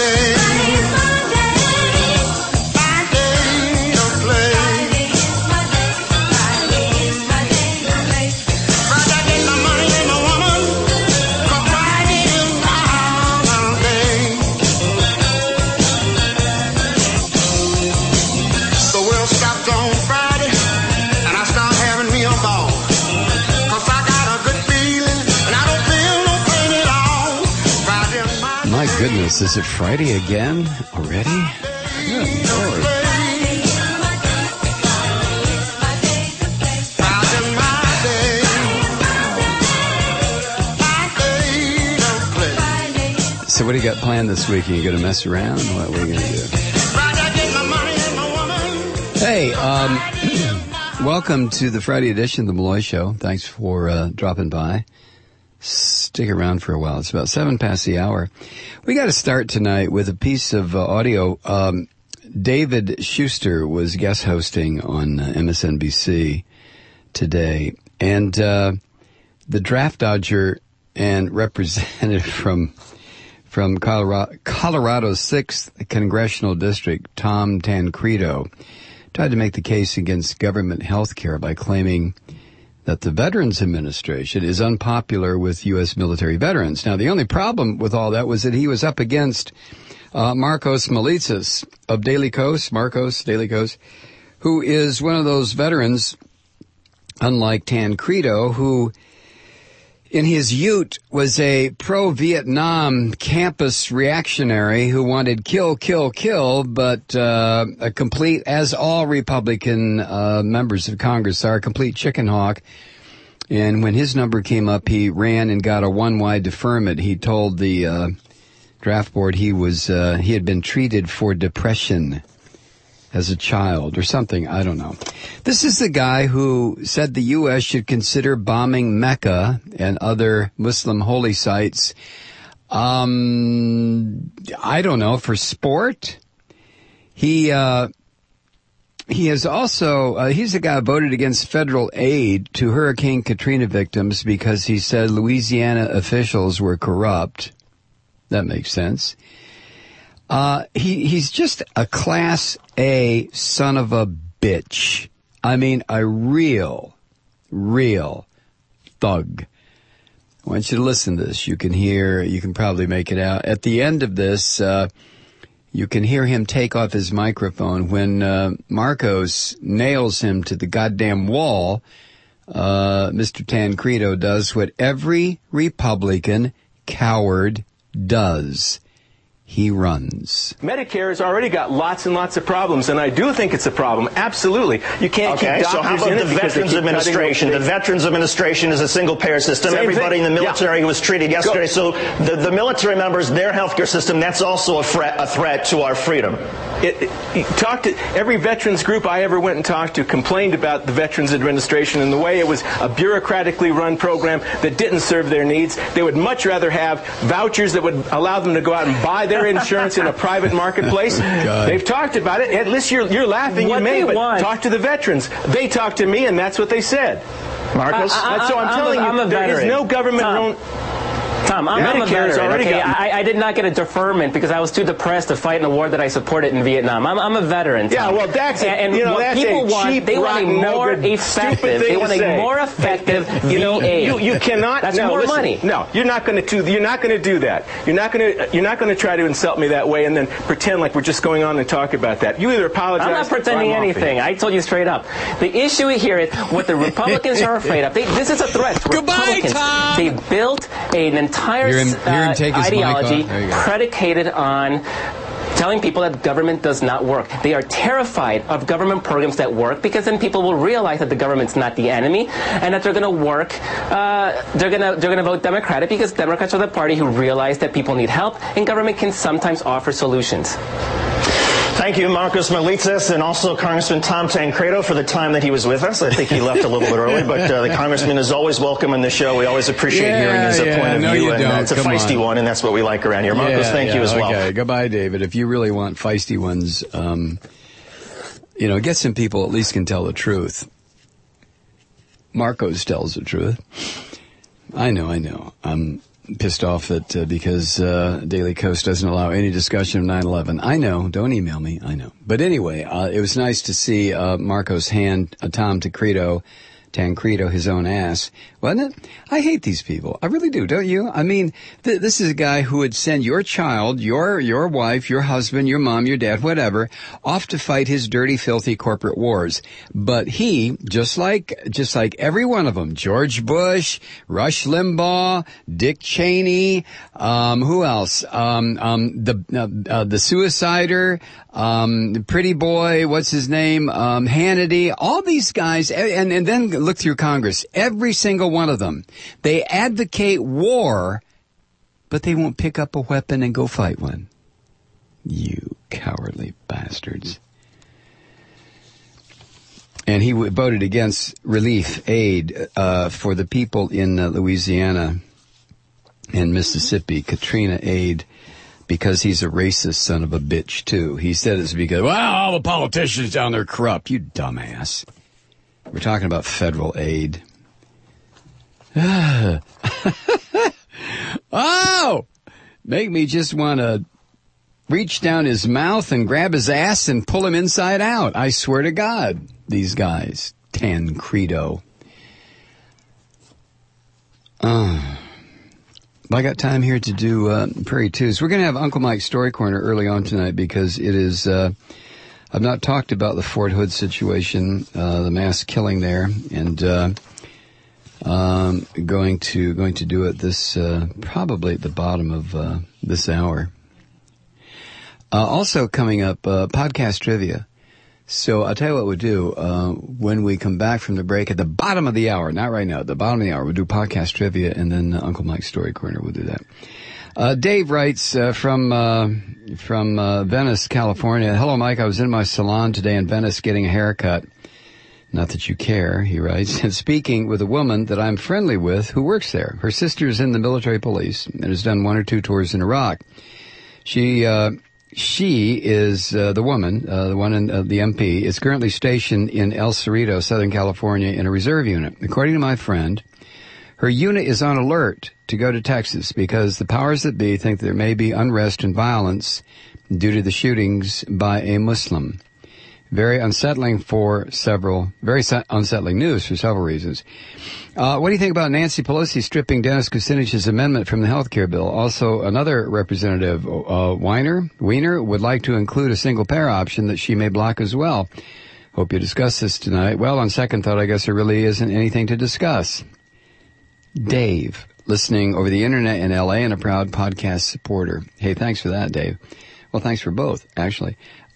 Goodness, is it Friday again already? Good Lord. So what do you got planned this week? Are you going to mess around? What are you going to do? Hey, welcome to the Friday edition of the Malloy Show. Thanks for dropping by. Stick around for a while. It's about 7 past the hour. We got to start tonight with a piece of audio. David Schuster was guest hosting on MSNBC today, and the draft dodger and representative from Colorado's 6th Congressional District, Tom Tancredo, tried to make the case against government health care by claiming that the Veterans Administration is unpopular with U.S. military veterans. Now, the only problem with all that was that he was up against Markos Moulitsas of Daily Kos, who is one of those veterans, unlike Tancredo, who in his youth was a pro-Vietnam campus reactionary who wanted kill, kill, kill, but a complete, as all Republican members of Congress are, a complete chicken hawk. And when his number came up, he ran and got a one-wide deferment. He told the draft board he had been treated for depression as a child or something. I don't know. This is the guy who said the U.S. should consider bombing Mecca and other Muslim holy sites. I don't know, for sport. He is also, he's the guy who voted against federal aid to Hurricane Katrina victims because he said Louisiana officials were corrupt. That makes sense. He's just a Class A son of a bitch. I mean, a real thug. I want you to listen to this. You can probably make it out. At the end of this, you can hear him take off his microphone when Markos nails him to the goddamn wall. Mr. Tancredo does what every Republican coward does. He runs. Medicare has already got lots and lots of problems, and I do think it's a problem. Absolutely. You can't keep doctors so how about in the Veterans Administration? The Veterans Administration is a single-payer system. Everybody in the military was treated yesterday. So the military members, their healthcare system, that's also a threat to our freedom. Talk to every veterans group I ever went and talked to complained about the Veterans Administration and the way it was a bureaucratically run program that didn't serve their needs. They would much rather have vouchers that would allow them to go out and buy their insurance in a private marketplace. They've talked about it. At least you're laughing. But talk to the veterans. They talked to me, and that's what they said. Marcus? I'm telling you, there is no government-owned... Tom, I'm a veteran, okay? I did not get a deferment because I was too depressed to fight in a war that I supported in Vietnam. I'm a veteran, Tom. Yeah, well, that's what people want, they want a more effective, VA. You cannot. That's more money. No, you're not going to do that. You're not going to try to insult me that way and then pretend like we're just going on and talk about that. You either apologize. I'm not pretending anything. I told you straight up. The issue here is what the Republicans are afraid of. This is a threat to Republicans. Tom. They built an entire ideology predicated on telling people that government does not work. They are terrified of government programs that work because then people will realize that the government's not the enemy and that they're going to work. They're going to vote Democratic because Democrats are the party who realize that people need help and government can sometimes offer solutions. Thank you, Markos Moulitsas, and also Congressman Tom Tancredo for the time that he was with us. I think he left a little bit early, but the Congressman is always welcome in the show. We always appreciate hearing his point of view, and it's a feisty one, and that's what we like around here. Markos, thank you as well. Okay, goodbye, David. If you really want feisty ones, get some people at least can tell the truth. Markos tells the truth. I know. pissed off that because Daily Kos doesn't allow any discussion of 9/11. I know. Don't email me. I know. But anyway, it was nice to see Marco's hand Tom Tancredo, his own ass, wasn't it? I hate these people. I really do, don't you? I mean, this is a guy who would send your child, your wife, your husband, your mom, your dad, whatever, off to fight his dirty, filthy corporate wars. But he, just like every one of them, George Bush, Rush Limbaugh, Dick Cheney, who else? The suicider, the pretty boy, what's his name? Hannity, all these guys, and then look through Congress. Every single one of them. They advocate war, but they won't pick up a weapon and go fight one. You cowardly bastards. And he voted against relief aid for the people in Louisiana and Mississippi, Katrina aid, because he's a racist son of a bitch, too. He said it's because, well, all the politicians down there are corrupt. You dumbass. We're talking about federal aid. Oh! Make me just want to reach down his mouth and grab his ass and pull him inside out. I swear to God, these guys. Tancredo. I got time here to do Prairie Twos. We're going to have Uncle Mike's Story Corner early on tonight because it is... I've not talked about the Fort Hood situation, the mass killing there, and going to do it this probably at the bottom of this hour. Also coming up, podcast trivia. So I'll tell you what we'll do when we come back from the break at the bottom of the hour. Not right now. At the bottom of the hour, we'll do podcast trivia, and then Uncle Mike's Story Corner. We'll do that. Dave writes from Venice, California. Hello, Mike. I was in my salon today in Venice getting a haircut. Not that you care, he writes. And speaking with a woman that I'm friendly with who works there. Her sister is in the military police and has done 1 or 2 tours in Iraq. She is the woman, the one in the MP, is currently stationed in El Cerrito, Southern California, in a reserve unit. According to my friend, her unit is on alert to go to Texas because the powers that be think there may be unrest and violence due to the shootings by a Muslim. Very unsettling news for several reasons. What do you think about Nancy Pelosi stripping Dennis Kucinich's amendment from the health care bill? Also, another representative, Weiner, would like to include a single-payer option that she may block as well. Hope you discuss this tonight. Well, on second thought, I guess there really isn't anything to discuss. Dave, listening over the internet in L.A. and a proud podcast supporter. Hey, thanks for that, Dave. Well, thanks for both, actually.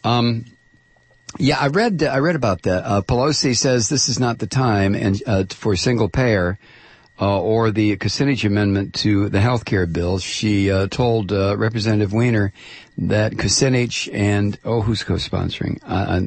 Yeah, I read about that. Pelosi says this is not the time and for single payer or the Kucinich amendment to the health care bill. She told Representative Weiner that Kucinich and who's co-sponsoring?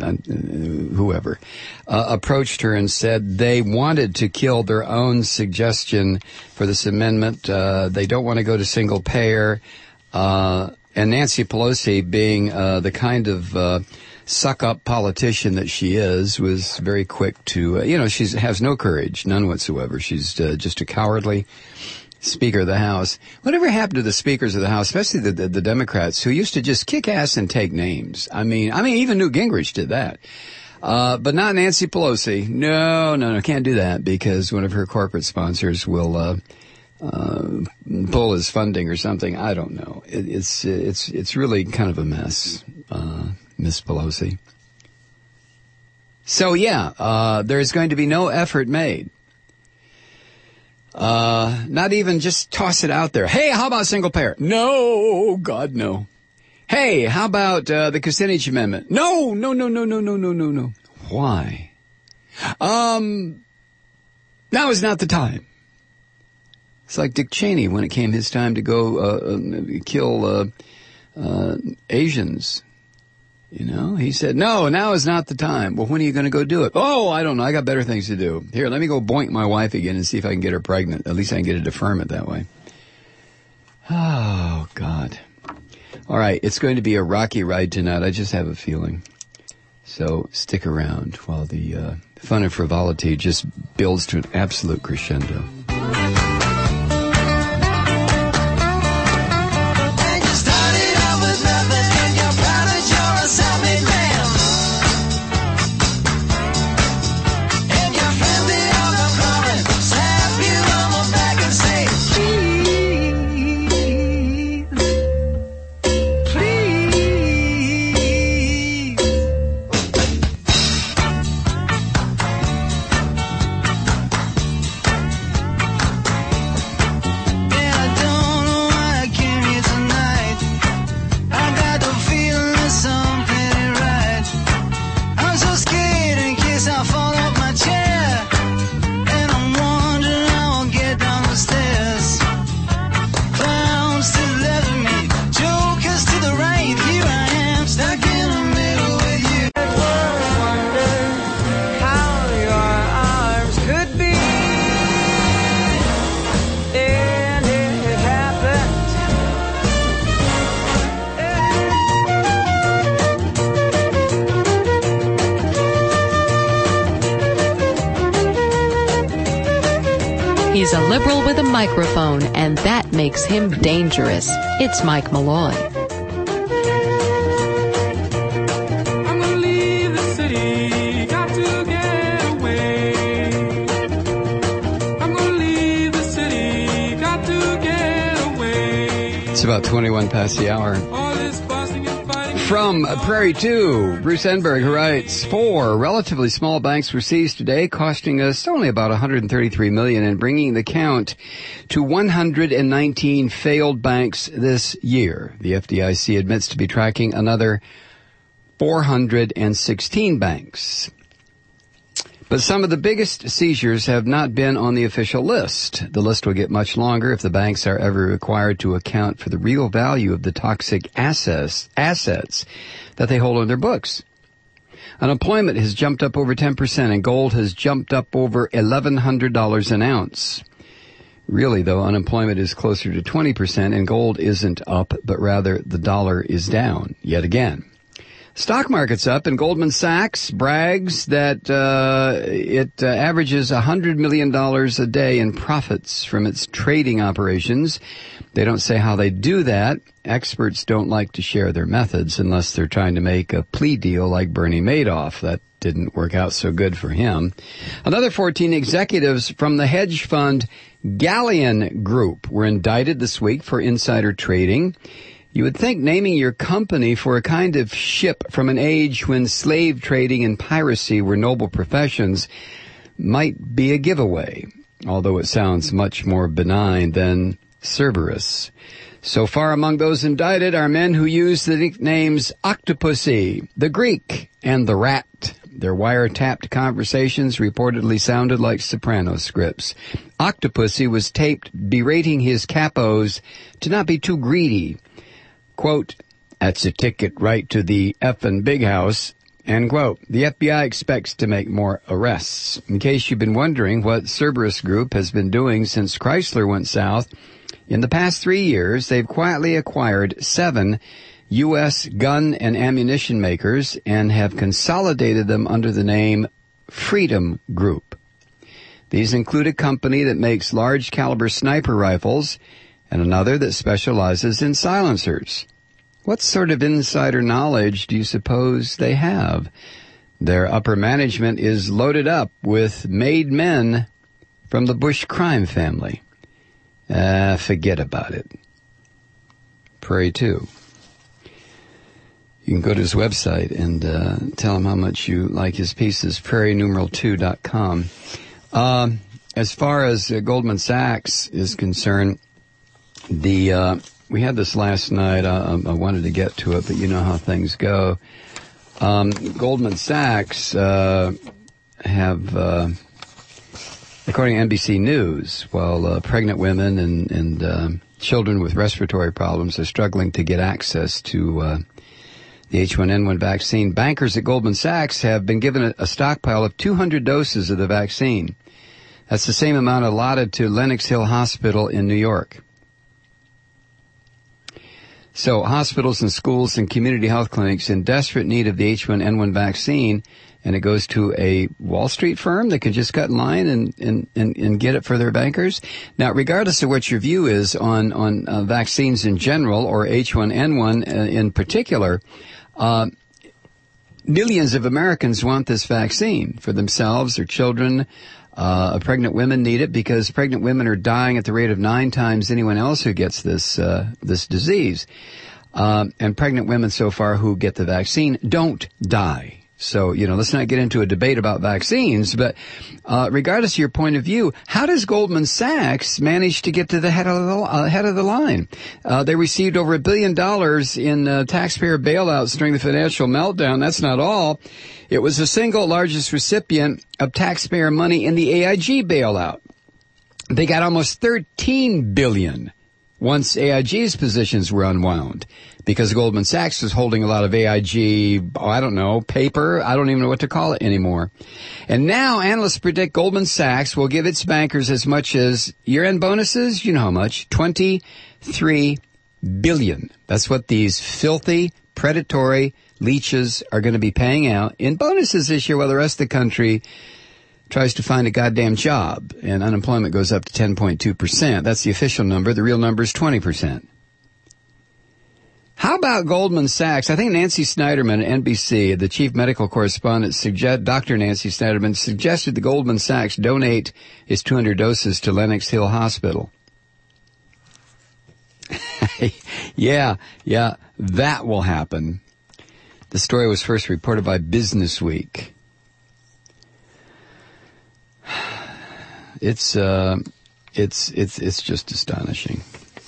Whoever approached her and said they wanted to kill their own suggestion for this amendment. They don't want to go to single payer. And Nancy Pelosi, being the kind of suck-up politician that she is, was very quick to, she has no courage, none whatsoever. She's just a cowardly Speaker of the House. Whatever happened to the speakers of the House, especially the Democrats, who used to just kick ass and take names? I mean, even Newt Gingrich did that. But not Nancy Pelosi. No, can't do that because one of her corporate sponsors will pull his funding or something. I don't know. It's really kind of a mess, Miss Pelosi. So yeah, there's going to be no effort made. Not even just toss it out there. Hey, how about single payer? No, God, no. Hey, how about the Kucinich amendment? No. Why? Now is not the time. It's like Dick Cheney when it came his time to go kill Asians. He said, no, now is not the time. Well, when are you going to go do it? Oh, I don't know. I got better things to do. Here, let me go boink my wife again and see if I can get her pregnant. At least I can get a deferment that way. Oh, God. All right, it's going to be a rocky ride tonight. I just have a feeling. So stick around while the fun and frivolity just builds to an absolute crescendo. He's a liberal with a microphone, and that makes him dangerous. It's Mike Malloy. I'm gonna leave the city, got to get away. I'm gonna leave the city, got to get away. It's about 21 past the hour. From Prairie 2, Bruce Enberg, who writes, 4 relatively small banks were seized today, costing us only about $133 million and bringing the count to 119 failed banks this year. The FDIC admits to be tracking another 416 banks. But some of the biggest seizures have not been on the official list. The list will get much longer if the banks are ever required to account for the real value of the toxic assets that they hold on their books. Unemployment has jumped up over 10%, and gold has jumped up over $1,100 an ounce. Really, though, unemployment is closer to 20%, and gold isn't up, but rather the dollar is down yet again. Stock market's up, and Goldman Sachs brags that it averages $100 million a day in profits from its trading operations. They don't say how they do that. Experts don't like to share their methods unless they're trying to make a plea deal like Bernie Madoff. That didn't work out so good for him. Another 14 executives from the hedge fund Galleon Group were indicted this week for insider trading. You would think naming your company for a kind of ship from an age when slave trading and piracy were noble professions might be a giveaway, although it sounds much more benign than Cerberus. So far among those indicted are men who use the nicknames Octopussy, the Greek, and the Rat. Their wiretapped conversations reportedly sounded like Soprano scripts. Octopussy was taped berating his capos to not be too greedy. Quote, "That's a ticket right to the effing big house," end quote. The FBI expects to make more arrests. In case you've been wondering what Cerberus Group has been doing since Chrysler went south, in the past 3 years, they've quietly acquired 7 U.S. gun and ammunition makers and have consolidated them under the name Freedom Group. These include a company that makes large-caliber sniper rifles and another that specializes in silencers. What sort of insider knowledge do you suppose they have? Their upper management is loaded up with made men from the Bush crime family. Forget about it. Prairie 2. You can go to his website and tell him how much you like his pieces, prairienumeral2.com. As far as Goldman Sachs is concerned, we had this last night. I wanted to get to it, but you know how things go. Goldman Sachs have, according to NBC News, while pregnant women and children with respiratory problems are struggling to get access to the H1N1 vaccine, bankers at Goldman Sachs have been given a stockpile of 200 doses of the vaccine. That's the same amount allotted to Lenox Hill Hospital in New York. So hospitals and schools and community health clinics in desperate need of the H1N1 vaccine, and it goes to a Wall Street firm that can just cut in line and get it for their bankers. Now, regardless of what your view is on vaccines in general or H1N1 in particular, millions of Americans want this vaccine for themselves, their children. Pregnant women need it because pregnant women are dying at the rate of 9 times anyone else who gets this disease. And pregnant women so far who get the vaccine don't die. So, let's not get into a debate about vaccines, but regardless of your point of view, how does Goldman Sachs manage to get to the head of the line? They received over $1 billion in taxpayer bailouts during the financial meltdown. That's not all. It was the single largest recipient of taxpayer money in the AIG bailout. They got almost $13 billion once AIG's positions were unwound, because Goldman Sachs was holding a lot of AIG, paper. I don't even know what to call it anymore. And now analysts predict Goldman Sachs will give its bankers as much as year-end bonuses. You know how much? $23 billion. That's what these filthy, predatory leeches are going to be paying out in bonuses this year, while the rest of the country tries to find a goddamn job, and unemployment goes up to 10.2%. That's the official number. The real number is 20%. How about Goldman Sachs? I think Nancy Snyderman at NBC, the chief medical correspondent, Dr. Nancy Snyderman, suggested that Goldman Sachs donate its 200 doses to Lenox Hill Hospital. Yeah, that will happen. The story was first reported by Business Week. It's just astonishing.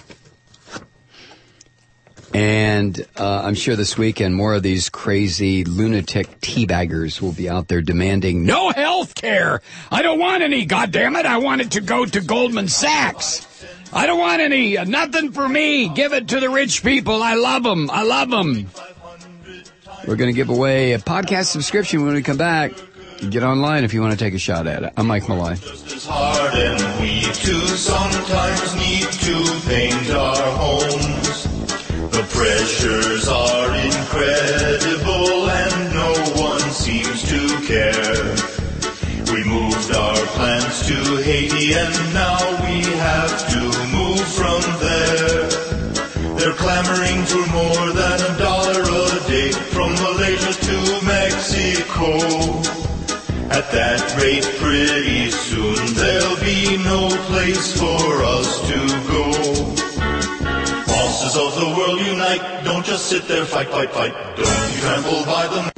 And I'm sure this weekend more of these crazy lunatic teabaggers will be out there demanding no health care. I don't want any, goddammit. I want it to go to Goldman Sachs. I don't want any. Nothing for me. Give it to the rich people. I love them. I love them. We're going to give away a podcast subscription when we come back. Get online if you want to take a shot at it. I'm Mike Malloy. Just as hard, and we too sometimes need to paint our homes. The pressures are incredible and no one seems to care. We moved our plants to Haiti and now we have to move from there. They're clamoring for more than $1 a day from Malaysia to Mexico. At that rate, pretty soon there'll be no place for us to go. Bosses of the world unite, don't just sit there, fight, fight, fight. Don't be trampled by them.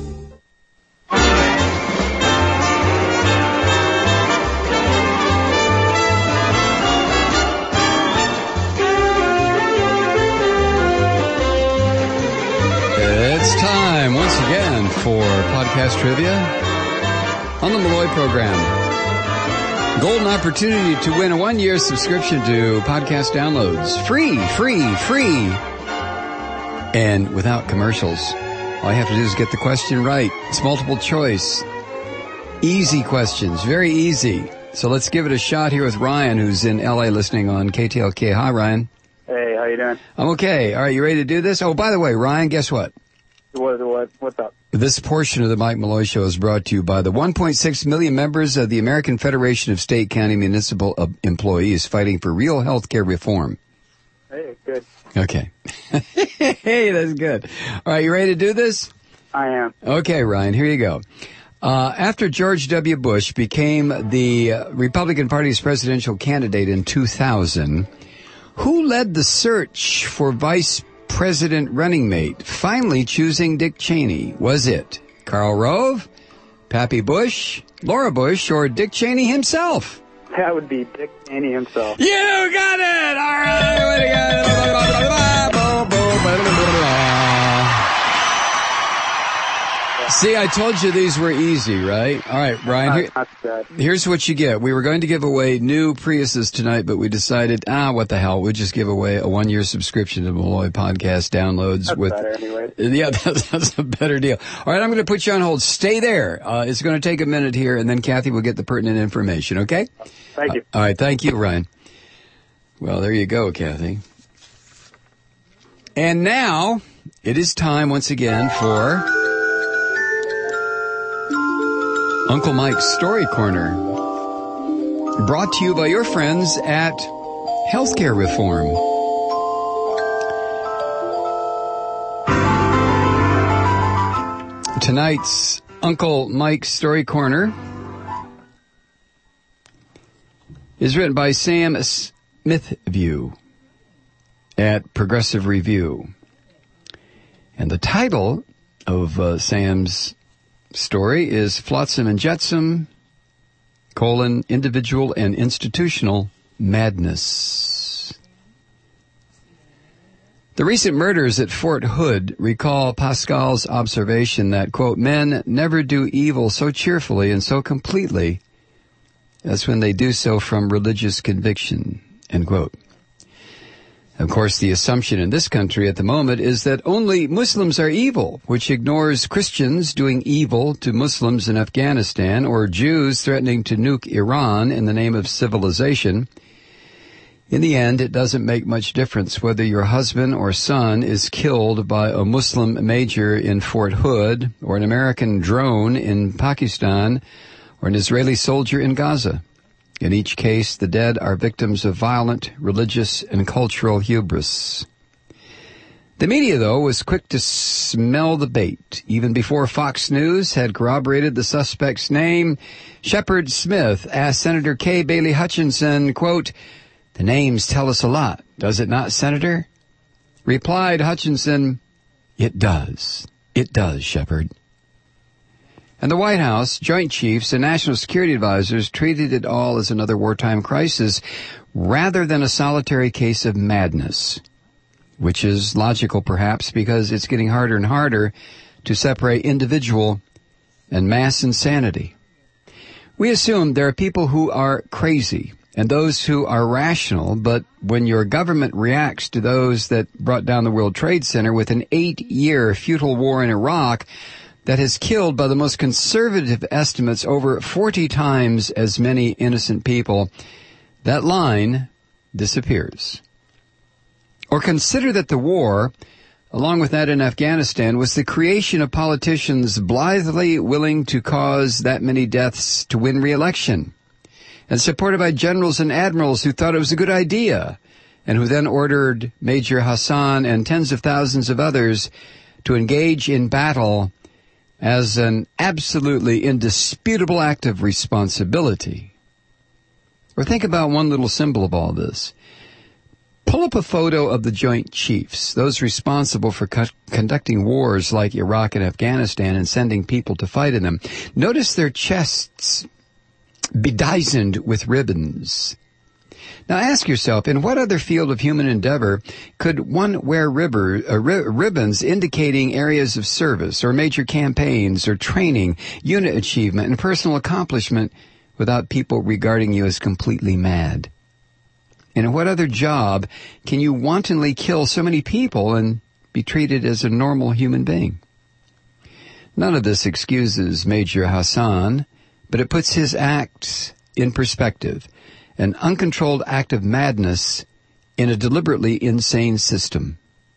It's time once again for podcast trivia on the Malloy program. Golden opportunity to win a 1-year subscription to podcast downloads. Free. And without commercials. All you have to do is get the question right. It's multiple choice. Easy questions. Very easy. So let's give it a shot here with Ryan, who's in L.A. listening on KTLK. Hi, Ryan. Hey, how you doing? I'm okay. All right, you ready to do this? Oh, by the way, Ryan, guess what? What's up? This portion of the Mike Malloy Show is brought to you by the 1.6 million members of the American Federation of State, County, Municipal Employees fighting for real health care reform. Hey, good. Okay. Hey, that's good. All right, you ready to do this? I am. Okay, Ryan, here you go. After George W. Bush became the Republican Party's presidential candidate in 2000, who led the search for vice president running mate, finally choosing Dick Cheney? Was it Karl Rove, Pappy Bush, Laura Bush, or Dick Cheney himself? That would be Dick Cheney himself. You got it! All right. See, I told you these were easy, right? All right, Brian, here's what you get. We were going to give away new Priuses tonight, but we decided, what the hell? We'll just give away a 1-year subscription to Malloy Podcast downloads. That's better anyway. Yeah, that's a better deal. All right, I'm going to put you on hold. Stay there. It's going to take a minute here, and then Kathy will get the pertinent information, okay? Thank you. All right, thank you, Ryan. Well, there you go, Kathy. And now, it is time once again for Uncle Mike's Story Corner, brought to you by your friends at Healthcare Reform. Tonight's Uncle Mike's Story Corner is written by Sam Smithview at Progressive Review. And the title of Sam's story is Flotsam and Jetsam, individual and institutional madness. The recent murders at Fort Hood recall Pascal's observation that, quote, men never do evil so cheerfully and so completely as when they do so from religious conviction, end quote. Of course, the assumption in this country at the moment is that only Muslims are evil, which ignores Christians doing evil to Muslims in Afghanistan or Jews threatening to nuke Iran in the name of civilization. In the end, it doesn't make much difference whether your husband or son is killed by a Muslim major in Fort Hood or an American drone in Pakistan or an Israeli soldier in Gaza. In each case, the dead are victims of violent, religious, and cultural hubris. The media, though, was quick to smell the bait. Even before Fox News had corroborated the suspect's name, Shepard Smith asked Senator Kay Bailey Hutchinson, quote, "The names tell us a lot, does it not, Senator?" Replied Hutchinson, "It does. It does, Shepard." And the White House, Joint Chiefs, and National Security Advisors treated it all as another wartime crisis rather than a solitary case of madness, which is logical perhaps because it's getting harder and harder to separate individual and mass insanity. We assume there are people who are crazy and those who are rational, but when your government reacts to those that brought down the World Trade Center with an 8-year futile war in Iraq that has killed, by the most conservative estimates, over 40 times as many innocent people, that line disappears. Or consider that the war, along with that in Afghanistan, was the creation of politicians blithely willing to cause that many deaths to win re-election, and supported by generals and admirals who thought it was a good idea, and who then ordered Major Hassan and tens of thousands of others to engage in battle as an absolutely indisputable act of responsibility. Or think about one little symbol of all this. Pull up a photo of the Joint Chiefs, those responsible for conducting wars like Iraq and Afghanistan and sending people to fight in them. Notice their chests bedizened with ribbons. Now ask yourself, in what other field of human endeavor could one wear ribbons indicating areas of service or major campaigns or training, unit achievement, and personal accomplishment without people regarding you as completely mad? And in what other job can you wantonly kill so many people and be treated as a normal human being? None of this excuses Major Hassan, but it puts his acts in perspective. An uncontrolled act of madness in a deliberately insane system.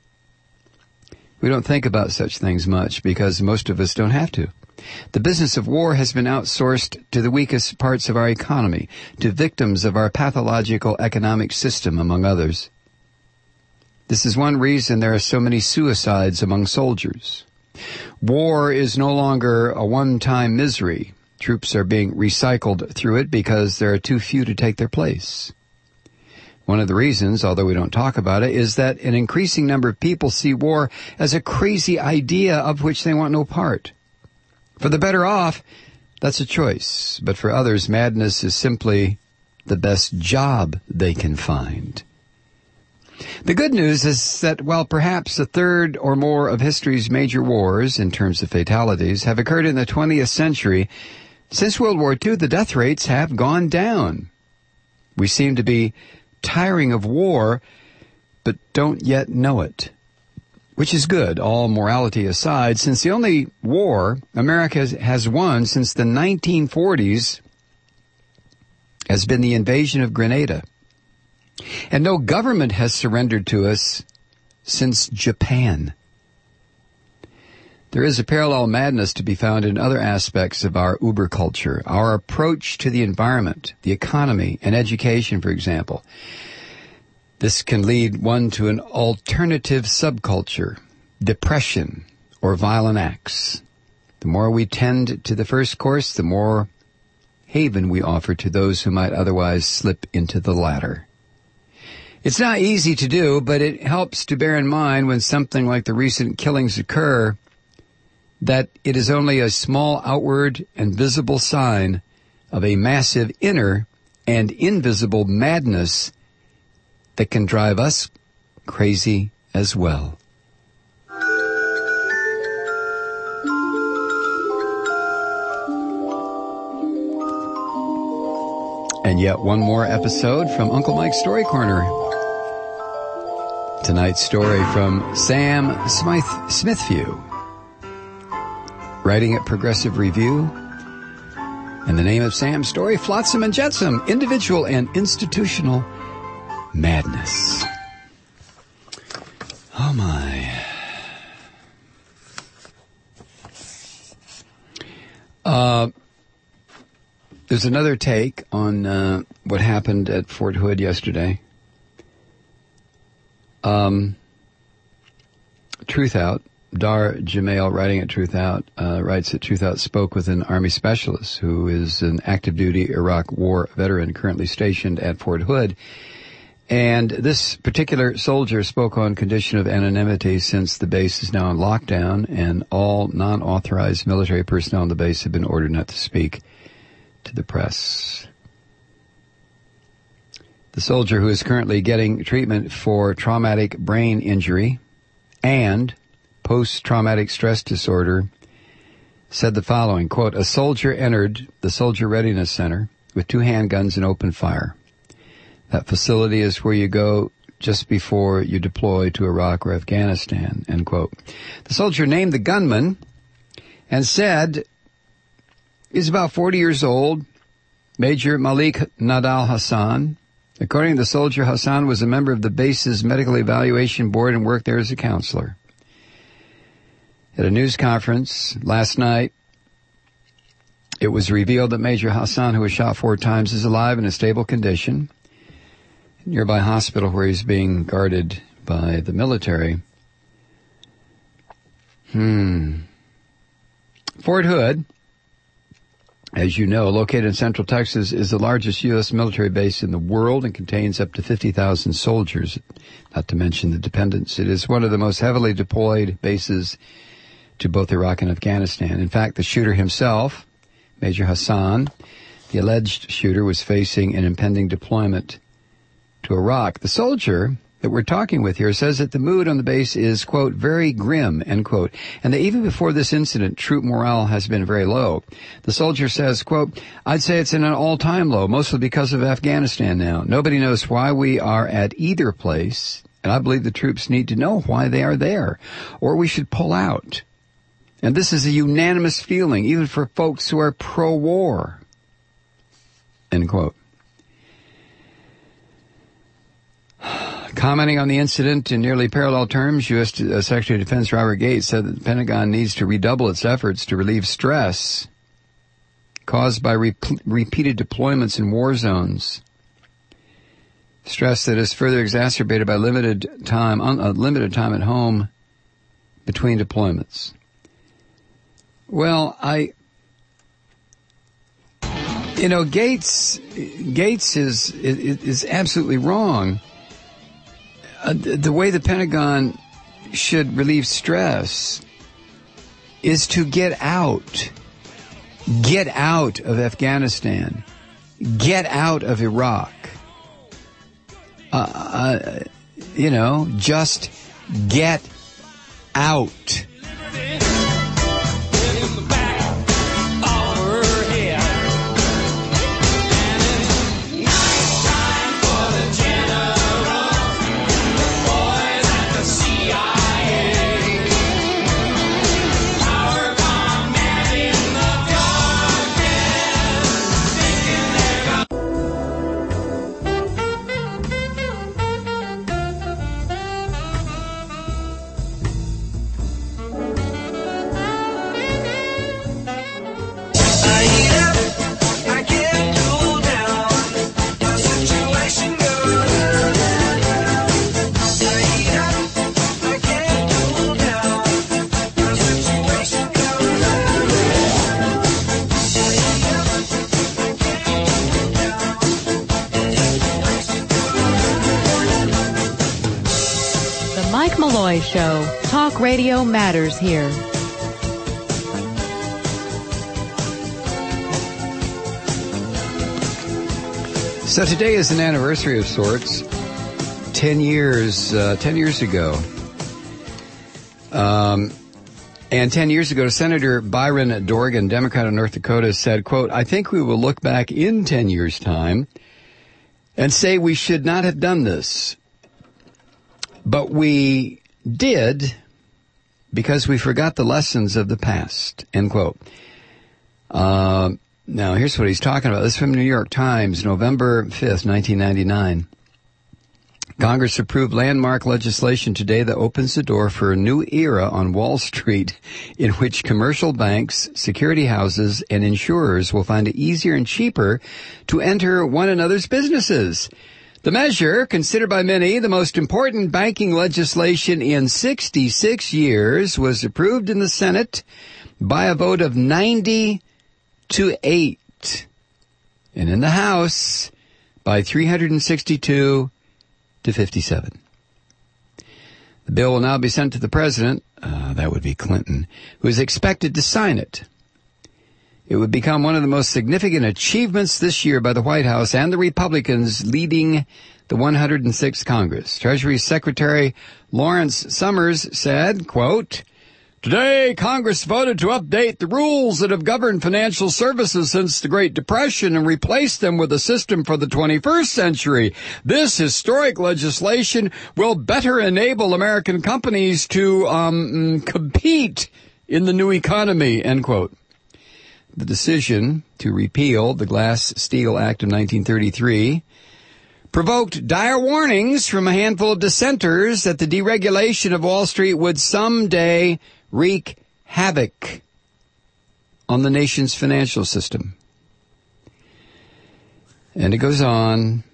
We don't think about such things much because most of us don't have to. The business of war has been outsourced to the weakest parts of our economy, to victims of our pathological economic system, among others. This is one reason there are so many suicides among soldiers. War is no longer a one-time misery. Troops are being recycled through it because there are too few to take their place. One of the reasons, although we don't talk about it, is that an increasing number of people see war as a crazy idea of which they want no part. For the better off, that's a choice. But for others, madness is simply the best job they can find. The good news is that while perhaps a third or more of history's major wars, in terms of fatalities, have occurred in the 20th century, since World War II, the death rates have gone down. We seem to be tiring of war, but don't yet know it. Which is good, all morality aside, since the only war America has won since the 1940s has been the invasion of Grenada. And no government has surrendered to us since Japan. There is a parallel madness to be found in other aspects of our uber culture, our approach to the environment, the economy, and education, for example. This can lead one to an alternative subculture, depression, or violent acts. The more we tend to the first course, the more haven we offer to those who might otherwise slip into the latter. It's not easy to do, but it helps to bear in mind when something like the recent killings occur that it is only a small outward and visible sign of a massive inner and invisible madness that can drive us crazy as well. And yet one more episode from Uncle Mike's Story Corner. Tonight's story from Sam Smithview, writing at Progressive Review. And the name of Sam's story, Flotsam and Jetsam, Individual and Institutional Madness. Oh my. There's another take on what happened at Fort Hood yesterday. Truth Out, Dar Jamail, writing at Truth Out, writes that Truth Out spoke with an Army specialist who is an active duty Iraq war veteran currently stationed at Fort Hood. And this particular soldier spoke on condition of anonymity since the base is now on lockdown and all non-authorized military personnel on the base have been ordered not to speak to the press. The soldier, who is currently getting treatment for traumatic brain injury and post-traumatic stress disorder, said the following, quote, "A soldier entered the Soldier Readiness Center with 2 handguns and opened fire. That facility is where you go just before you deploy to Iraq or Afghanistan," end quote. The soldier named the gunman and said he's about 40 years old, Major Malik Nadal Hassan. According to the soldier, Hassan was a member of the base's medical evaluation board and worked there as a counselor. At a news conference last night, it was revealed that Major Hassan, who was shot 4 times, is alive in a stable condition. Nearby hospital where he's being guarded by the military. Fort Hood, as you know, located in Central Texas, is the largest U.S. military base in the world and contains up to 50,000 soldiers, not to mention the dependents. It is one of the most heavily deployed bases to both Iraq and Afghanistan. In fact, the shooter himself, Major Hassan, the alleged shooter, was facing an impending deployment to Iraq. The soldier that we're talking with here says that the mood on the base is, quote, very grim, end quote, and that even before this incident, troop morale has been very low. The soldier says, quote, "I'd say it's in an all-time low, mostly because of Afghanistan now. Nobody knows why we are at either place, and I believe the troops need to know why they are there, or we should pull out. And this is a unanimous feeling, even for folks who are pro-war," end quote. Commenting on the incident in nearly parallel terms, U.S. Secretary of Defense Robert Gates said that the Pentagon needs to redouble its efforts to relieve stress caused by repeated deployments in war zones. Stress that is further exacerbated by limited time at home between deployments. Well, Gates is absolutely wrong. The way the Pentagon should relieve stress is to get out of Afghanistan, get out of Iraq. Just get out. Show. Talk radio matters here. So today is an anniversary of sorts. 10 years ago. And 10 years ago, Senator Byron Dorgan, Democrat of North Dakota, said, quote, "I think we will look back in 10 years' time and say we should not have done this. But we did because we forgot the lessons of the past," end quote. Now, here's what he's talking about. This is from the New York Times, November 5th, 1999. Congress approved landmark legislation today that opens the door for a new era on Wall Street in which commercial banks, security houses, and insurers will find it easier and cheaper to enter one another's businesses. The measure, considered by many the most important banking legislation in 66 years, was approved in the Senate by a vote of 90-8, and in the House by 362 to 57. The bill will now be sent to the president, that would be Clinton, who is expected to sign it. It would become one of the most significant achievements this year by the White House and the Republicans leading the 106th Congress. Treasury Secretary Lawrence Summers said, quote, "Today, Congress voted to update the rules that have governed financial services since the Great Depression and replace them with a system for the 21st century. This historic legislation will better enable American companies to compete in the new economy," end quote. The decision to repeal the Glass-Steagall Act of 1933 provoked dire warnings from a handful of dissenters that the deregulation of Wall Street would someday wreak havoc on the nation's financial system. And it goes on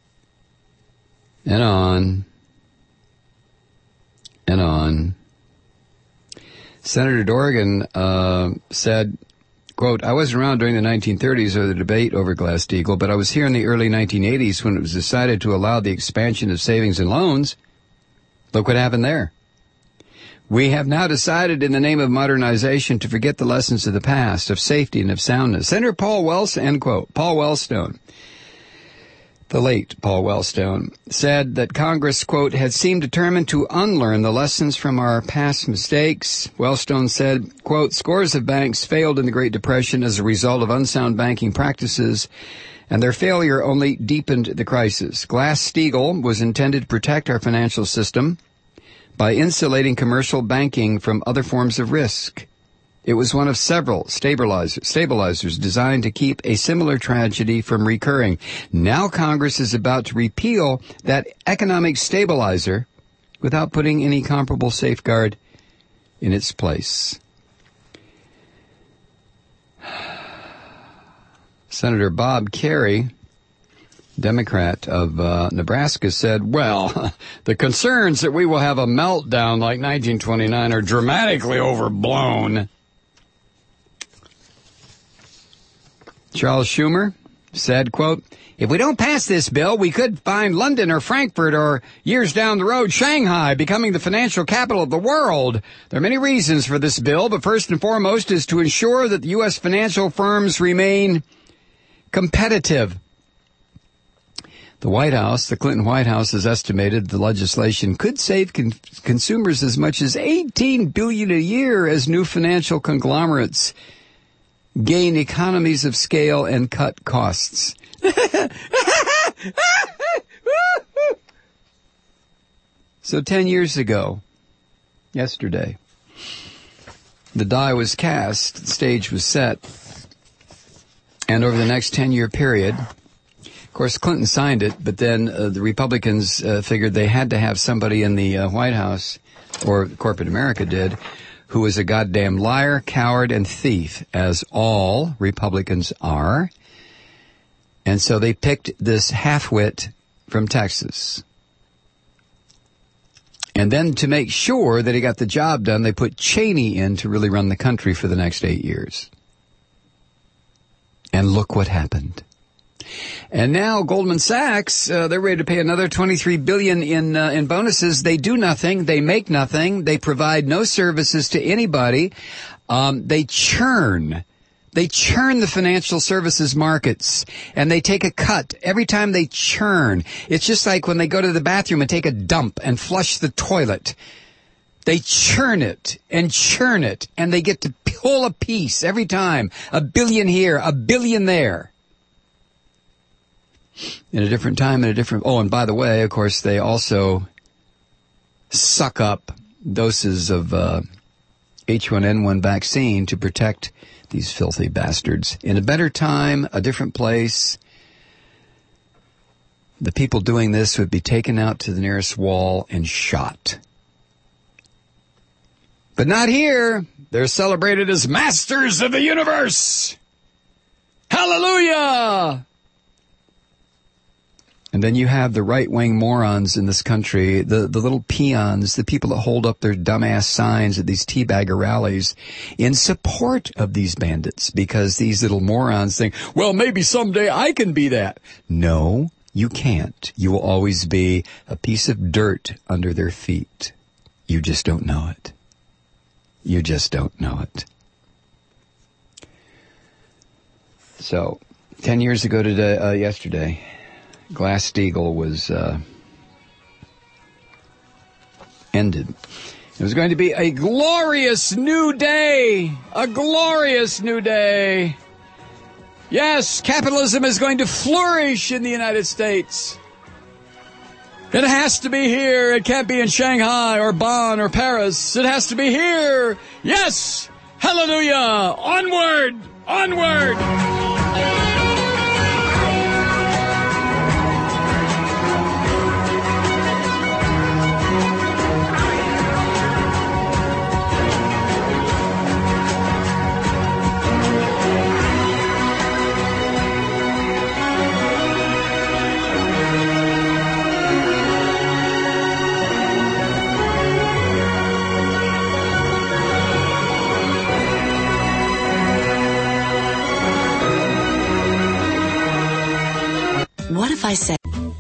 and on and on. Senator Dorgan said, quote, "I wasn't around during the 1930s or the debate over Glass-Steagall, but I was here in the early 1980s when it was decided to allow the expansion of savings and loans. Look what happened there. We have now decided in the name of modernization to forget the lessons of the past, of safety and of soundness." Senator Paul Wellstone, end quote. Paul Wellstone, the late Paul Wellstone, said that Congress, quote, "had seemed determined to unlearn the lessons from our past mistakes." Wellstone said, quote, "Scores of banks failed in the Great Depression as a result of unsound banking practices, and their failure only deepened the crisis. Glass-Steagall was intended to protect our financial system by insulating commercial banking from other forms of risk. It was one of several stabilizers designed to keep a similar tragedy from recurring. Now Congress is about to repeal that economic stabilizer without putting any comparable safeguard in its place." Senator Bob Kerrey, Democrat of Nebraska, said, "Well, the concerns that we will have a meltdown like 1929 are dramatically overblown." Charles Schumer said, quote, "If we don't pass this bill, we could find London or Frankfurt or, years down the road, Shanghai becoming the financial capital of the world. There are many reasons for this bill, but first and foremost is to ensure that the U.S. financial firms remain competitive." The White House, the Clinton White House, has estimated the legislation could save consumers as much as $18 billion a year as new financial conglomerates gain economies of scale and cut costs. So 10 years ago, yesterday, the die was cast, the stage was set, and over the next 10-year period, of course, Clinton signed it, but then the Republicans figured they had to have somebody in the White House, or corporate America did, who was a goddamn liar, coward, and thief, as all Republicans are. And so they picked this half-wit from Texas. And then to make sure that he got the job done, they put Cheney in to really run the country for the next 8 years. And look what happened. And now Goldman Sachs, they're ready to pay another $23 billion in bonuses. They do nothing. They make nothing. They provide no services to anybody. They churn the financial services markets, and they take a cut every time they churn. It's just like when they go to the bathroom and take a dump and flush the toilet. They churn it, and they get to pull a piece every time. $1 billion here, $1 billion there. In a different time, in a different... Oh, and by the way, of course, they also suck up doses of H1N1 vaccine to protect these filthy bastards. In a better time, a different place, the people doing this would be taken out to the nearest wall and shot. But not here. They're celebrated as masters of the universe. Hallelujah! And then you have the right-wing morons in this country, the little peons, the people that hold up their dumbass signs at these teabagger rallies in support of these bandits, because these little morons think, well, maybe someday I can be that. No, you can't. You will always be a piece of dirt under their feet. You just don't know it. You just don't know it. So, 10 years ago today, yesterday, Glass-Steagall was ended. It was going to be a glorious new day. A glorious new day. Yes, capitalism is going to flourish in the United States. It has to be here. It can't be in Shanghai or Bonn or Paris. It has to be here. Yes. Hallelujah. Onward. Onward. What if I said...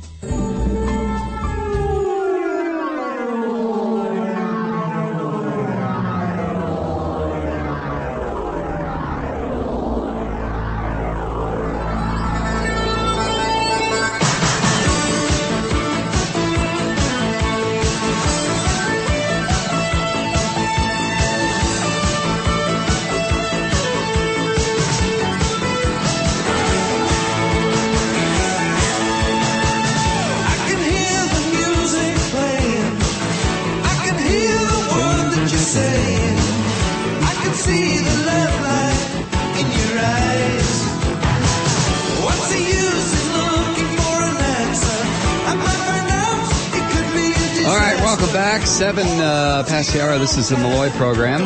Back, 7 past the hour. This is the Malloy program.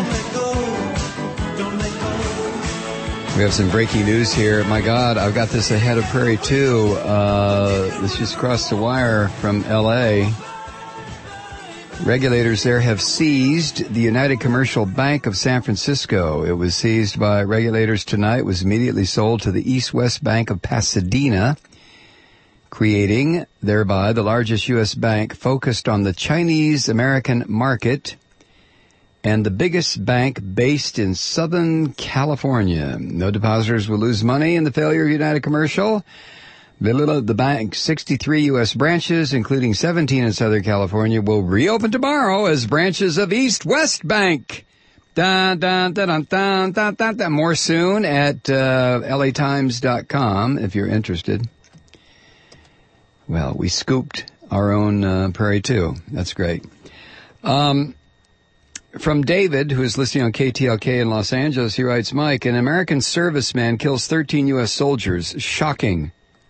We have some breaking news here. My God, I've got this ahead of Prairie 2. This just crossed the wire from L.A. Regulators there have seized the United Commercial Bank of San Francisco. It was seized by regulators tonight. It was immediately sold to the East West Bank of Pasadena, creating, thereby, the largest U.S. bank focused on the Chinese-American market and the biggest bank based in Southern California. No depositors will lose money in the failure of United Commercial. The bank's 63 U.S. branches, including 17 in Southern California, will reopen tomorrow as branches of East West Bank. Dun, dun, dun, dun, dun, dun, dun, dun. More soon at latimes.com if you're interested. Well, we scooped our own Prairie 2. That's great. From David, who is listening on KTLK in Los Angeles, he writes, Mike, an American serviceman kills 13 U.S. soldiers. Shocking.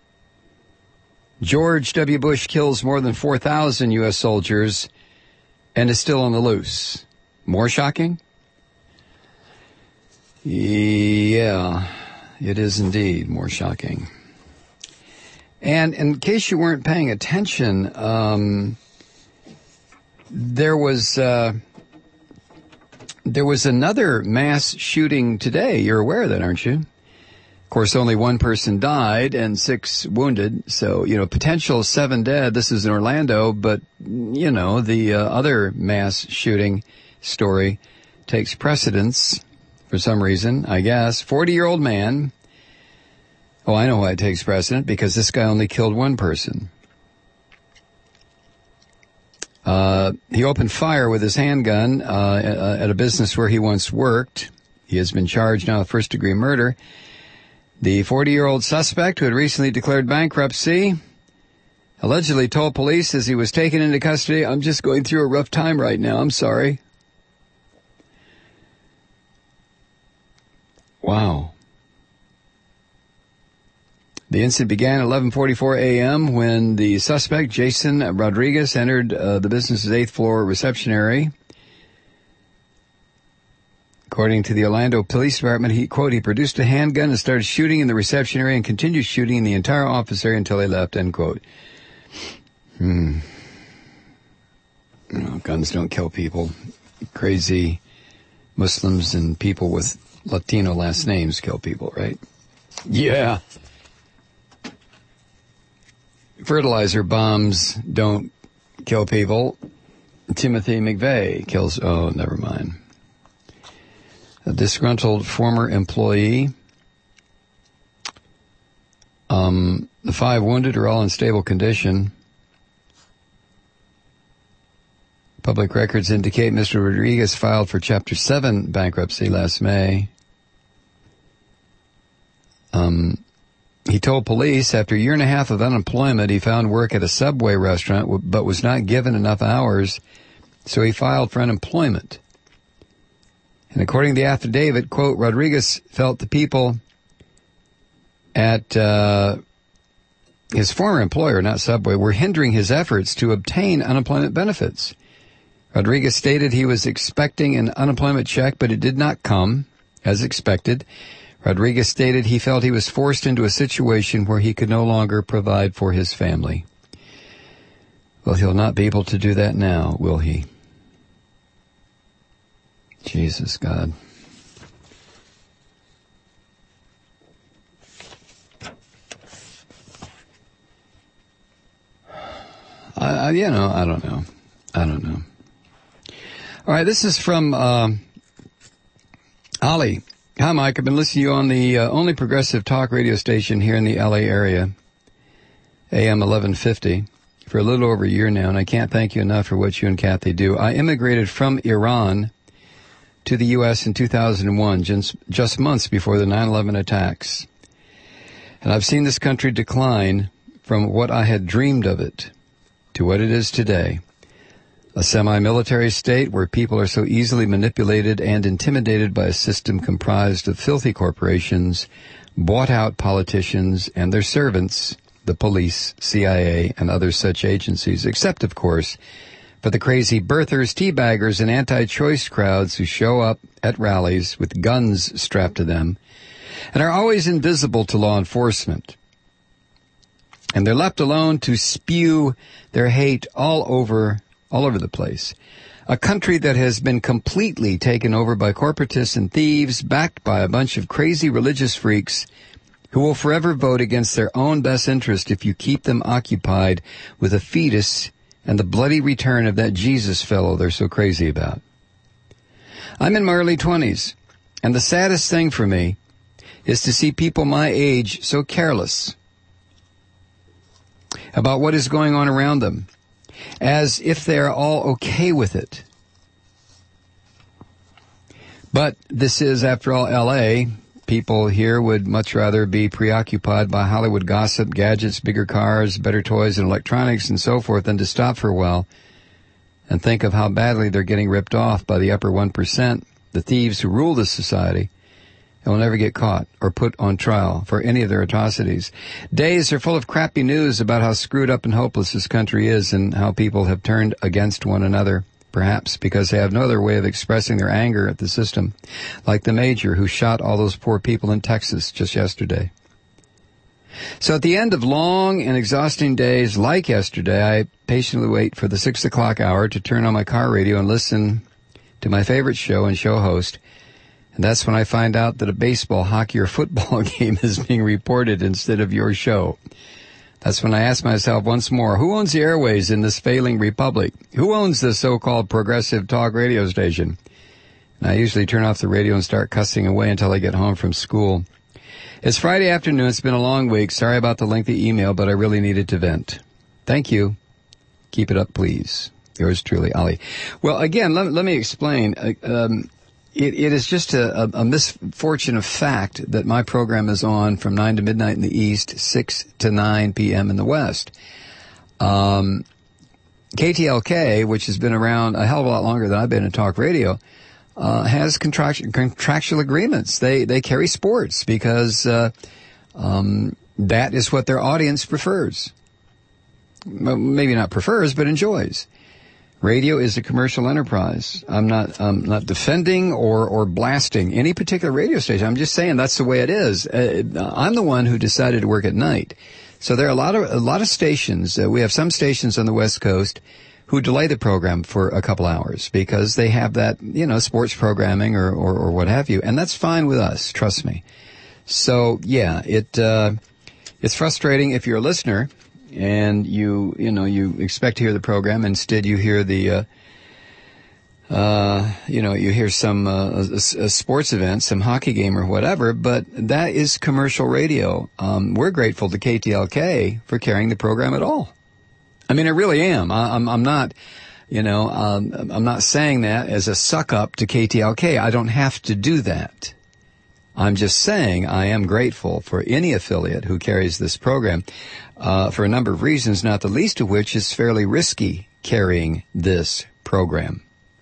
George W. Bush kills more than 4,000 U.S. soldiers and is still on the loose. More shocking? Yeah, it is indeed more shocking. And in case you weren't paying attention, there was another mass shooting today. You're aware of that, aren't you? Of course, only one person died and 6 wounded. So, potential 7 dead. This is in Orlando, but, the other mass shooting story takes precedence for some reason, I guess. 40-year-old man. Oh, I know why it takes precedent, because this guy only killed one person. He opened fire with his handgun at a business where he once worked. He has been charged now with first-degree murder. The 40-year-old suspect, who had recently declared bankruptcy, allegedly told police as he was taken into custody, I'm just going through a rough time right now. I'm sorry. Wow. The incident began at 11:44 a.m. when the suspect, Jason Rodriguez, entered the business's 8th floor reception area. According to the Orlando Police Department, he produced a handgun and started shooting in the reception area and continued shooting in the entire office area until he left, end quote. No, guns don't kill people. Crazy Muslims and people with Latino last names kill people, right? Yeah. Fertilizer bombs don't kill people. Timothy McVeigh kills... Oh, never mind. A disgruntled former employee. The 5 wounded are all in stable condition. Public records indicate Mr. Rodriguez filed for Chapter 7 bankruptcy last May. He told police after a year and a half of unemployment, he found work at a Subway restaurant, but was not given enough hours, so he filed for unemployment. And according to the affidavit, quote, Rodriguez felt the people at his former employer, not Subway, were hindering his efforts to obtain unemployment benefits. Rodriguez stated he was expecting an unemployment check, but it did not come, as expected. Rodriguez stated he felt he was forced into a situation where he could no longer provide for his family. Well, he'll not be able to do that now, will he? Jesus, God. I don't know. All right, this is from Ali. Hi, Mike. I've been listening to you on the only progressive talk radio station here in the L.A. area, AM 1150, for a little over a year now, and I can't thank you enough for what you and Kathy do. I immigrated from Iran to the U.S. in 2001, just months before the 9/11 attacks. And I've seen this country decline from what I had dreamed of it to what it is today. A semi-military state where people are so easily manipulated and intimidated by a system comprised of filthy corporations, bought-out politicians, and their servants, the police, CIA, and other such agencies, except, of course, for the crazy birthers, teabaggers, and anti-choice crowds who show up at rallies with guns strapped to them and are always invisible to law enforcement. And they're left alone to spew their hate all over the place. A country that has been completely taken over by corporatists and thieves, backed by a bunch of crazy religious freaks who will forever vote against their own best interest if you keep them occupied with a fetus and the bloody return of that Jesus fellow they're so crazy about. I'm in my early 20s, and the saddest thing for me is to see people my age so careless about what is going on around them, as if they're all okay with it. But this is, after all, L.A. People here would much rather be preoccupied by Hollywood gossip, gadgets, bigger cars, better toys and electronics, and so forth, than to stop for a while and think of how badly they're getting ripped off by the upper 1%, the thieves who rule this society, and will never get caught or put on trial for any of their atrocities. Days are full of crappy news about how screwed up and hopeless this country is and how people have turned against one another, perhaps because they have no other way of expressing their anger at the system, like the major who shot all those poor people in Texas just yesterday. So at the end of long and exhausting days like yesterday, I patiently wait for the 6 o'clock hour to turn on my car radio and listen to my favorite show and show host. And that's when I find out that a baseball, hockey, or football game is being reported instead of your show. That's when I ask myself once more, who owns the airways in this failing republic? Who owns this so-called progressive talk radio station? And I usually turn off the radio and start cussing away until I get home from school. It's Friday afternoon. It's been a long week. Sorry about the lengthy email, but I really needed to vent. Thank you. Keep it up, please. Yours truly, Ali. Well, again, let me explain. It is just a misfortune of fact that my program is on from 9 to midnight in the East, 6 to 9 p.m. in the West. KTLK, which has been around a hell of a lot longer than I've been in talk radio, has contractual agreements. They carry sports because that is what their audience prefers. Well, maybe not prefers, but enjoys. Radio is a commercial enterprise. I'm not defending or blasting any particular radio station. I'm just saying that's the way it is. I'm the one who decided to work at night. So there are a lot of stations. We have some stations on the West Coast who delay the program for a couple hours because they have that, sports programming or what have you. And that's fine with us. Trust me. So yeah, it's frustrating if you're a listener and you expect to hear the program. Instead, you hear you hear some a sports event, some hockey game or whatever. But that is commercial radio. We're grateful to KTLK for carrying the program at all. I mean, I really am. I'm not, I'm not saying that as a suck up to KTLK. I don't have to do that. I'm just saying I am grateful for any affiliate who carries this program, for a number of reasons, not the least of which is fairly risky carrying this program.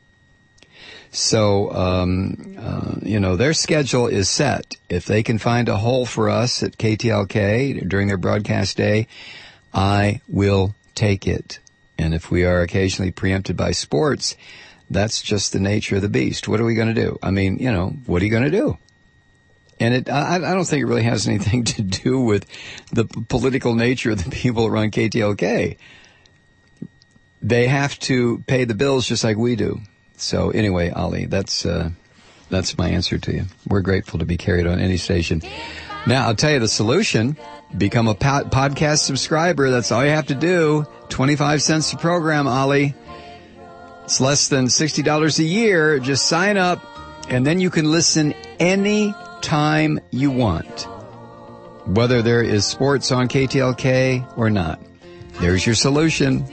So, their schedule is set. If they can find a hole for us at KTLK during their broadcast day, I will take it. And if we are occasionally preempted by sports, that's just the nature of the beast. What are we going to do? I mean, what are you going to do? And I don't think it really has anything to do with the political nature of the people that run KTLK. They have to pay the bills just like we do. So anyway, Ali, that's my answer to you. We're grateful to be carried on any station. Now, I'll tell you the solution. Become a podcast subscriber. That's all you have to do. 25 cents a program, Ali. It's less than $60 a year. Just sign up, and then you can listen any time you want, whether there is sports on KTLK or not. There's your solution.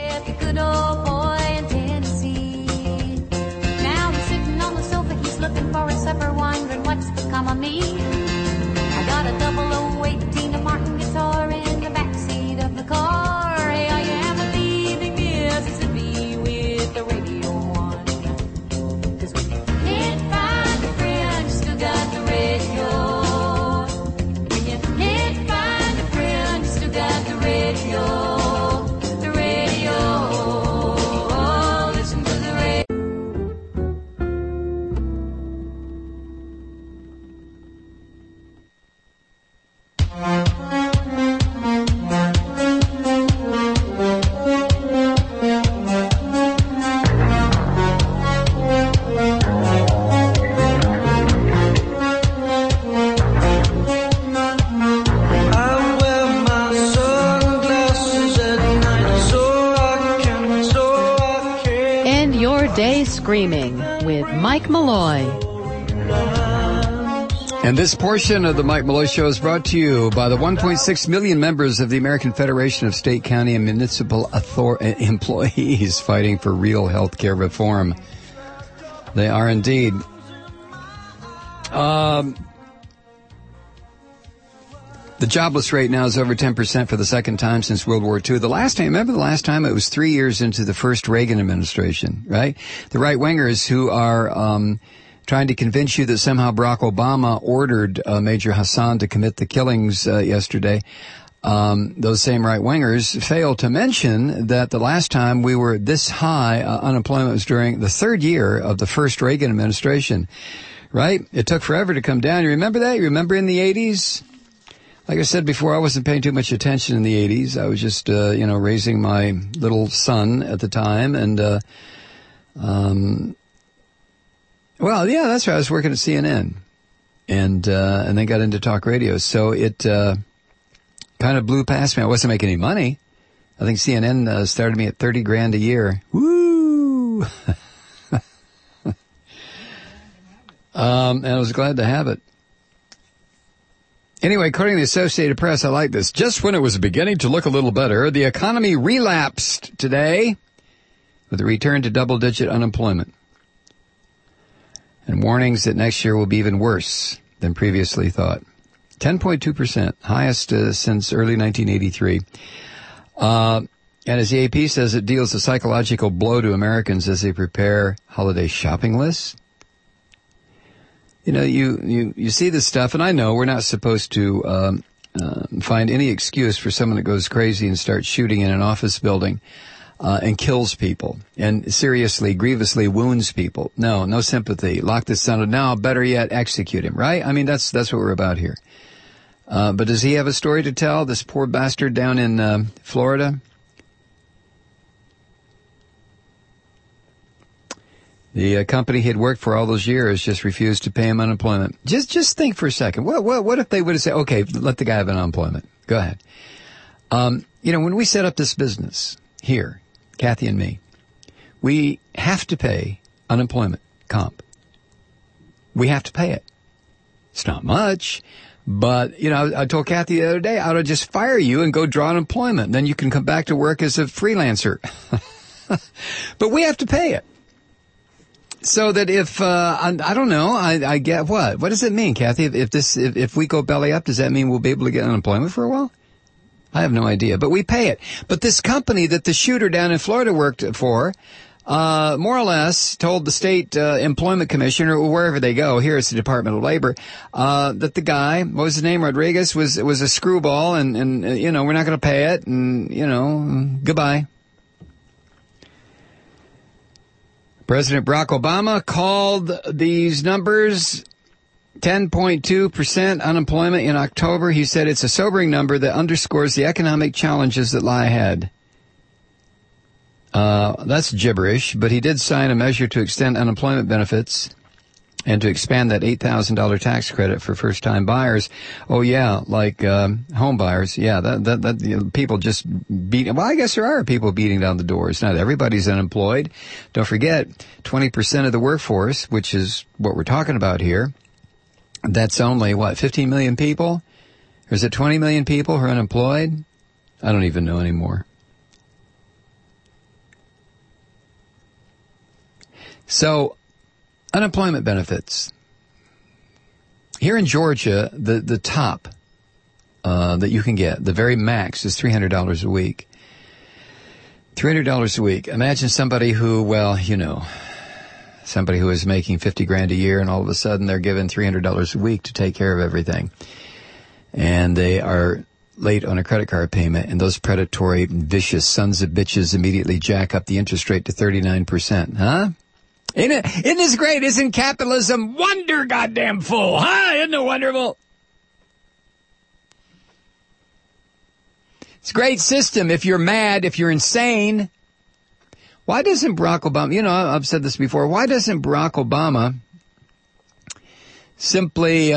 Screaming with Mike Malloy. And this portion of the Mike Malloy Show is brought to you by the 1.6 million members of the American Federation of State, County, and Municipal Employees fighting for real health care reform. They are indeed. The jobless rate now is over 10% for the second time since World War II. Remember the last time? It was 3 years into the first Reagan administration, right? The right-wingers who are trying to convince you that somehow Barack Obama ordered Major Hassan to commit the killings yesterday. Those same right-wingers failed to mention that the last time we were this high unemployment was during the third year of the first Reagan administration, right? It took forever to come down. You remember that? You remember in the 80s? Like I said before, I wasn't paying too much attention in the 80s. I was just, raising my little son at the time. And, that's right. I was working at CNN and then got into talk radio. So it, kind of blew past me. I wasn't making any money. I think CNN, started me at $30,000 a year. Woo! And I was glad to have it. Anyway, according to the Associated Press, I like this. Just when it was beginning to look a little better, the economy relapsed today with a return to double-digit unemployment. And warnings that next year will be even worse than previously thought. 10.2%, highest since early 1983. And as the AP says, it deals a psychological blow to Americans as they prepare holiday shopping lists. You know, you see this stuff, and I know we're not supposed to find any excuse for someone that goes crazy and starts shooting in an office building and kills people and seriously, grievously wounds people. No sympathy. Lock this son. Now, better yet, execute him, right? I mean, that's what we're about here. But does he have a story to tell, this poor bastard down in Florida? The company he had worked for all those years just refused to pay him unemployment. Just think for a second. What if they would have said, okay, let the guy have unemployment? Go ahead. When we set up this business here, Kathy and me, we have to pay unemployment comp. We have to pay it. It's not much, but, I told Kathy the other day, I ought to just fire you and go draw unemployment. Then you can come back to work as a freelancer. But we have to pay it. So that if, I don't know, I get what? What does it mean, Kathy? If we go belly up, does that mean we'll be able to get unemployment for a while? I have no idea, but we pay it. But this company that the shooter down in Florida worked for, more or less told the state employment commissioner, or wherever they go, here it's the Department of Labor, that the guy, what was his name, Rodriguez, was a screwball and we're not going to pay it and, goodbye. President Barack Obama called these numbers 10.2% unemployment in October. He said it's a sobering number that underscores the economic challenges that lie ahead. That's gibberish, but he did sign a measure to extend unemployment benefits and to expand that $8,000 tax credit for first-time buyers. Oh, yeah, like home buyers. Yeah, that people just beat. Well, I guess there are people beating down the doors. Not everybody's unemployed. Don't forget, 20% of the workforce, which is what we're talking about here, that's only, 15 million people? Or is it 20 million people who are unemployed? I don't even know anymore. So, unemployment benefits. Here in Georgia, the top that you can get, the very max, is $300 a week. $300 a week. Imagine somebody who, somebody who is making $50,000 a year, and all of a sudden they're given $300 a week to take care of everything. And they are late on a credit card payment, and those predatory, vicious sons of bitches immediately jack up the interest rate to 39%. Huh? Isn't this great? Isn't capitalism wonder goddamn full? Huh? Isn't it wonderful? It's a great system if you're mad, if you're insane. Why doesn't Barack Obama, I've said this before, why doesn't Barack Obama simply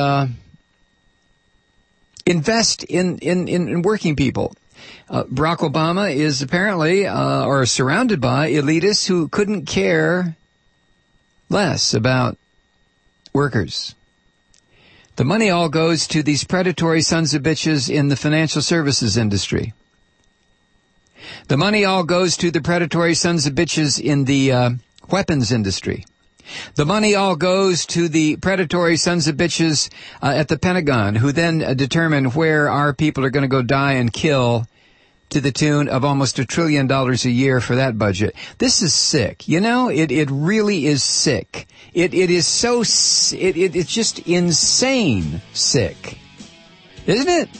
invest in working people? Barack Obama is apparently, or surrounded by elitists who couldn't care less about workers. The money all goes to these predatory sons of bitches in the financial services industry. The money all goes to the predatory sons of bitches in the weapons industry. The money all goes to the predatory sons of bitches at the Pentagon, who then determine where our people are going to go die and kill, to the tune of almost $1 trillion a year for that budget. This is sick. It really is sick. It is so, it's just insane sick. Isn't it?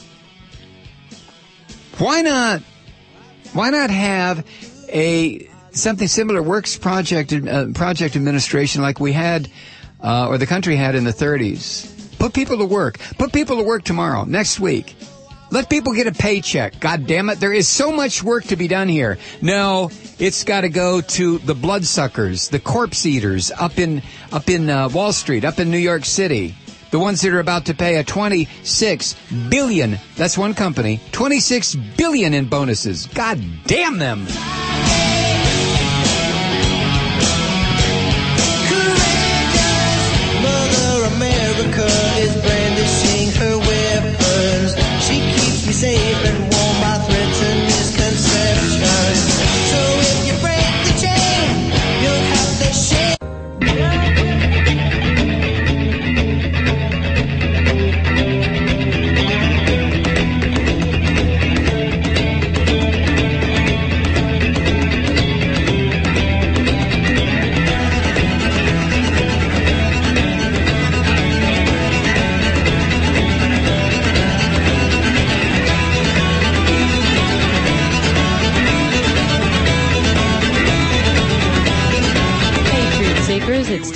Why not have something similar, works project administration like we had, or the country had in the 30s. Put people to work. Put people to work tomorrow, next week. Let people get a paycheck. God damn it. There is so much work to be done here. No, it's got to go to the bloodsuckers, the corpse eaters up in Wall Street, up in New York City. The ones that are about to pay a $26 billion, that's one company, $26 billion in bonuses. God damn them. Mother America is brandishing her weapons. She keeps me safe and warm by threats and misconceptions. So if you break the chain, you'll have to share.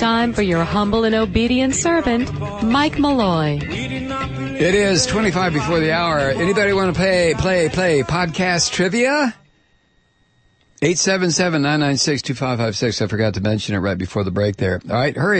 time for your humble and obedient servant, Mike Malloy. It is 25 before the hour. Anybody want to play podcast trivia? 877-996-2556. I forgot to mention it right before the break there. All right, hurry.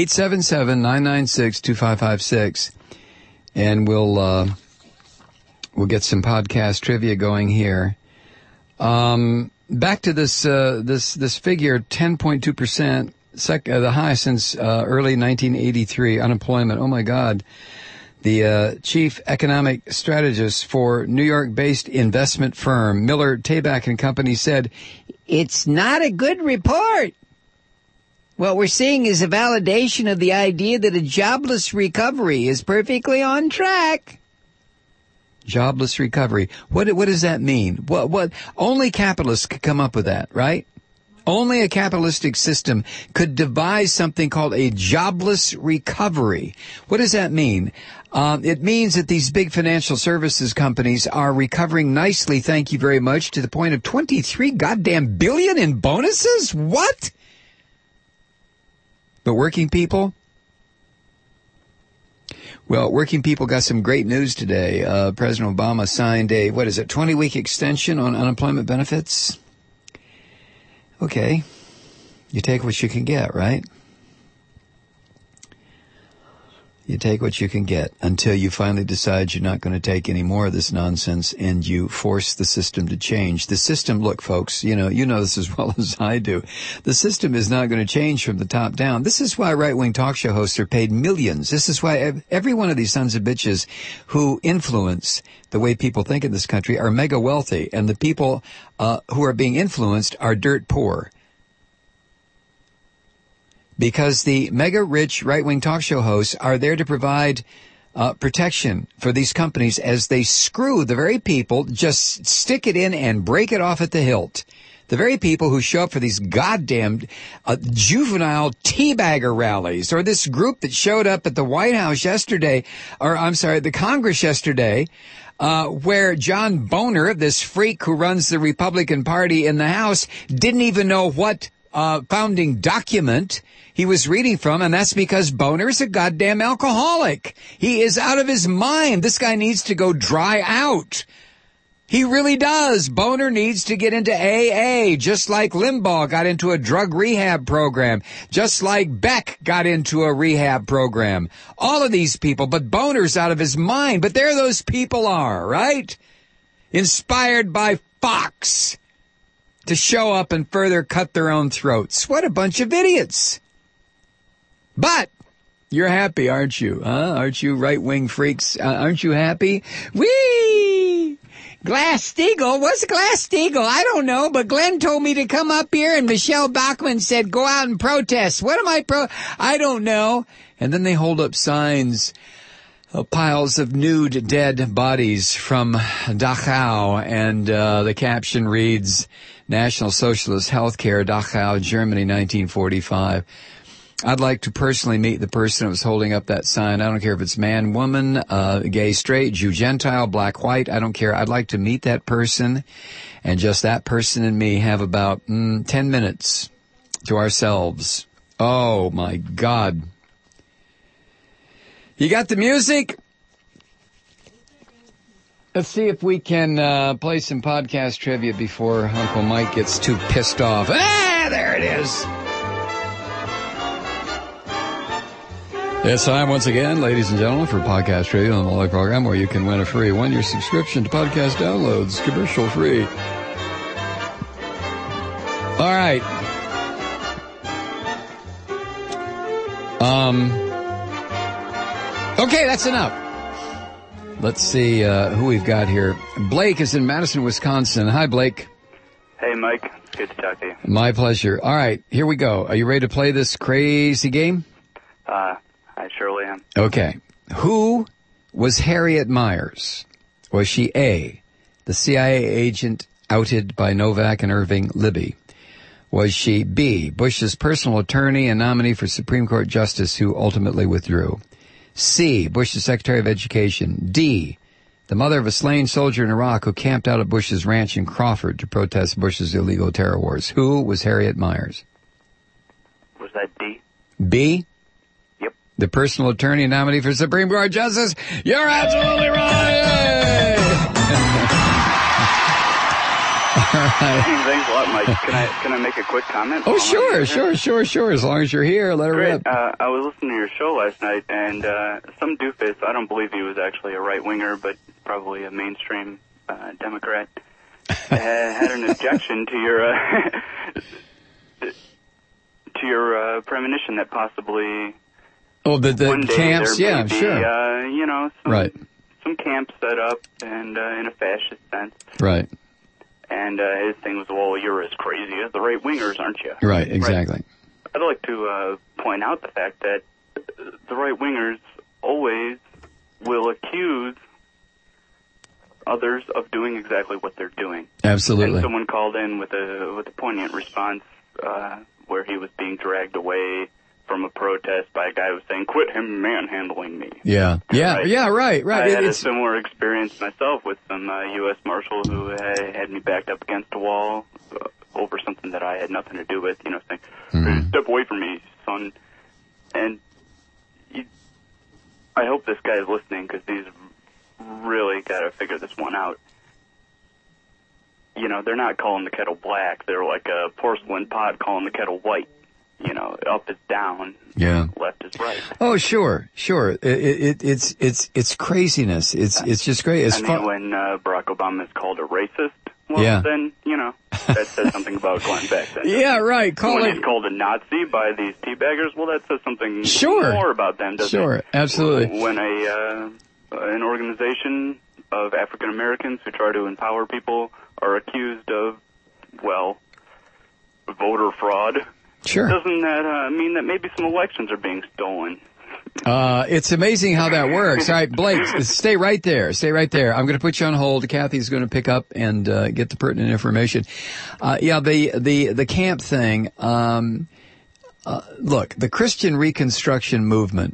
877-996-2556. And we'll get some podcast trivia going here. Back to this figure, 10.2%, the high since early 1983 unemployment. Oh my God. The chief economic strategist for New York-based investment firm Miller Tabak and Company said, "It's not a good report. What we're seeing is a validation of the idea that a jobless recovery is perfectly on track." Jobless recovery. What does that mean? What only capitalists could come up with that, right? Only a capitalistic system could devise something called a jobless recovery. What does that mean? It means that these big financial services companies are recovering nicely, thank you very much, to the point of 23 goddamn billion in bonuses? What? But working people? Well, working people got some great news today. President Obama signed a, 20-week extension on unemployment benefits? Okay. You take what you can get, right? You take what you can get until you finally decide you're not going to take any more of this nonsense and you force the system to change. The system, look, folks, you know this as well as I do. The system is not going to change from the top down. This is why right-wing talk show hosts are paid millions. This is why every one of these sons of bitches who influence the way people think in this country are mega wealthy, and the people who are being influenced are dirt poor. Because the mega-rich right-wing talk show hosts are there to provide protection for these companies as they screw the very people, just stick it in and break it off at the hilt. The very people who show up for these goddamn juvenile teabagger rallies, or this group that showed up at the White House yesterday, the Congress yesterday, where John Boehner, this freak who runs the Republican Party in the House, didn't even know what founding document he was reading from, and that's because Boehner's a goddamn alcoholic. He is out of his mind. This guy needs to go dry out. He really does. Boehner needs to get into AA, just like Limbaugh got into a drug rehab program, just like Beck got into a rehab program. All of these people, but Boehner's out of his mind. But there those people are, right? Inspired by Fox to show up and further cut their own throats. What a bunch of idiots. But you're happy, aren't you? Aren't you right-wing freaks? Aren't you happy? Whee! Glass-Steagall? What's Glass-Steagall? I don't know, but Glenn told me to come up here, and Michelle Bachmann said, go out and protest. What am I don't know. And then they hold up signs, piles of nude dead bodies from Dachau, and the caption reads, National Socialist Healthcare, Dachau, Germany, 1945. I'd like to personally meet the person who was holding up that sign. I don't care if it's man, woman, gay, straight, Jew, Gentile, black, white. I don't care. I'd like to meet that person, and just that person and me have about 10 minutes to ourselves. Oh, my God. You got the music? Let's see if we can play some podcast trivia before Uncle Mike gets too pissed off. There it is. It's time once again, ladies and gentlemen, for Podcast Trivia on the Malloy program, where you can win a free one-year subscription to podcast downloads, commercial free. All right. Okay, that's enough. Let's see who we've got here. Blake is in Madison, Wisconsin. Hi, Blake. Hey, Mike. Good to talk to you. My pleasure. All right, here we go. Are you ready to play this crazy game? I surely am. Okay. Who was Harriet Miers? Was she A, the CIA agent outed by Novak and Irving Libby? Was she B, Bush's personal attorney and nominee for Supreme Court Justice who ultimately withdrew? C, Bush's Secretary of Education? D, the mother of a slain soldier in Iraq who camped out at Bush's ranch in Crawford to protest Bush's illegal terror wars? Who was Harriet Miers? Was that D? B? Yep. The personal attorney and nominee for Supreme Court Justice? You're absolutely right! All right. Thanks a lot, Mike. Can I make a quick comment? Oh, sure. As long as you're here, let her rip. I was listening to your show last night, and some doofus, I don't believe he was actually a right-winger, but probably a mainstream Democrat, had an objection to your premonition that possibly the camps, there may be, sure. Some camps set up and in a fascist sense. Right. And his thing was, well, you're as crazy as the right-wingers, aren't you? Right, exactly. Right. I'd like to point out the fact that the right-wingers always will accuse others of doing exactly what they're doing. Absolutely. And someone called in with a poignant response where he was being dragged away from a protest by a guy who was saying, "Quit him manhandling me." Yeah, right. I had a similar experience myself with some U.S. Marshal who had me backed up against a wall over something that I had nothing to do with, saying, "Step away from me, son." And I hope this guy is listening, because he's really got to figure this one out. They're not calling the kettle black. They're like a porcelain pot calling the kettle white. Up is down, left is right. Oh, sure. It's craziness. It's just great. When Barack Obama is called a racist, then, that says something about Glenn Beck. Yeah, right. When he's called a Nazi by these teabaggers, well, that says something more about them, doesn't it? Sure, absolutely. When an organization of African Americans who try to empower people are accused of, voter fraud, sure. Doesn't that mean that maybe some elections are being stolen? It's amazing how that works. All right, Blake, stay right there. I'm going to put you on hold. Kathy's going to pick up and get the pertinent information. The camp thing. Look, the Christian Reconstruction movement,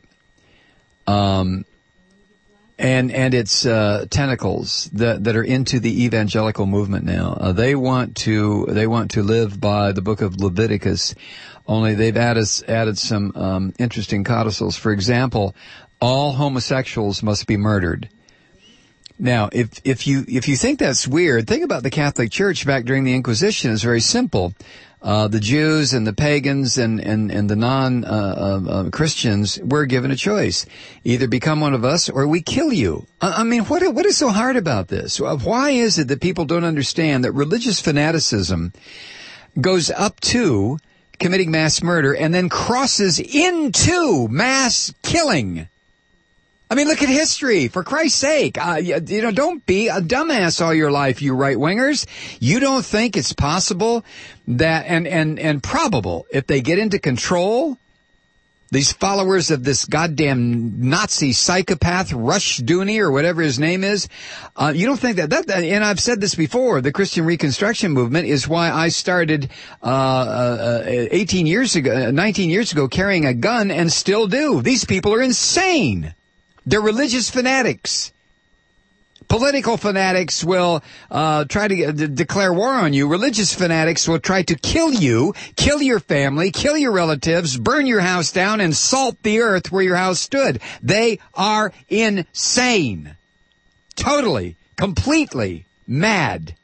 and its tentacles that are into the evangelical movement now. They want to live by the book of Leviticus, only they've added some interesting codicils. For example, all homosexuals must be murdered. Now, if you think that's weird, think about the Catholic Church back during the Inquisition. It's very simple. The Jews and the pagans and the non-Christians were given a choice. Either become one of us or we kill you. I mean, what is so hard about this? Why is it that people don't understand that religious fanaticism goes up to committing mass murder and then crosses into mass killing? I mean, look at history, for Christ's sake. Don't be a dumbass all your life, you right-wingers. You don't think it's possible that, and probable, if they get into control, these followers of this goddamn Nazi psychopath, Rushdoony, or whatever his name is, you don't think that, and I've said this before, the Christian Reconstruction movement is why I started 19 years ago carrying a gun and still do. These people are insane. They're religious fanatics. Political fanatics will try to declare war on you. Religious fanatics will try to kill you, kill your family, kill your relatives, burn your house down, and salt the earth where your house stood. They are insane. Totally, completely mad.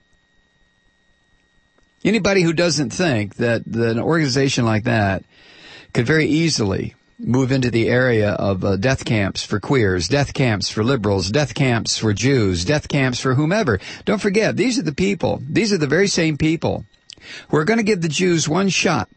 Anybody who doesn't think that an organization like that could very easily move into the area of death camps for queers, death camps for liberals, death camps for Jews, death camps for whomever. Don't forget, these are the very same people who are going to give the Jews one shot.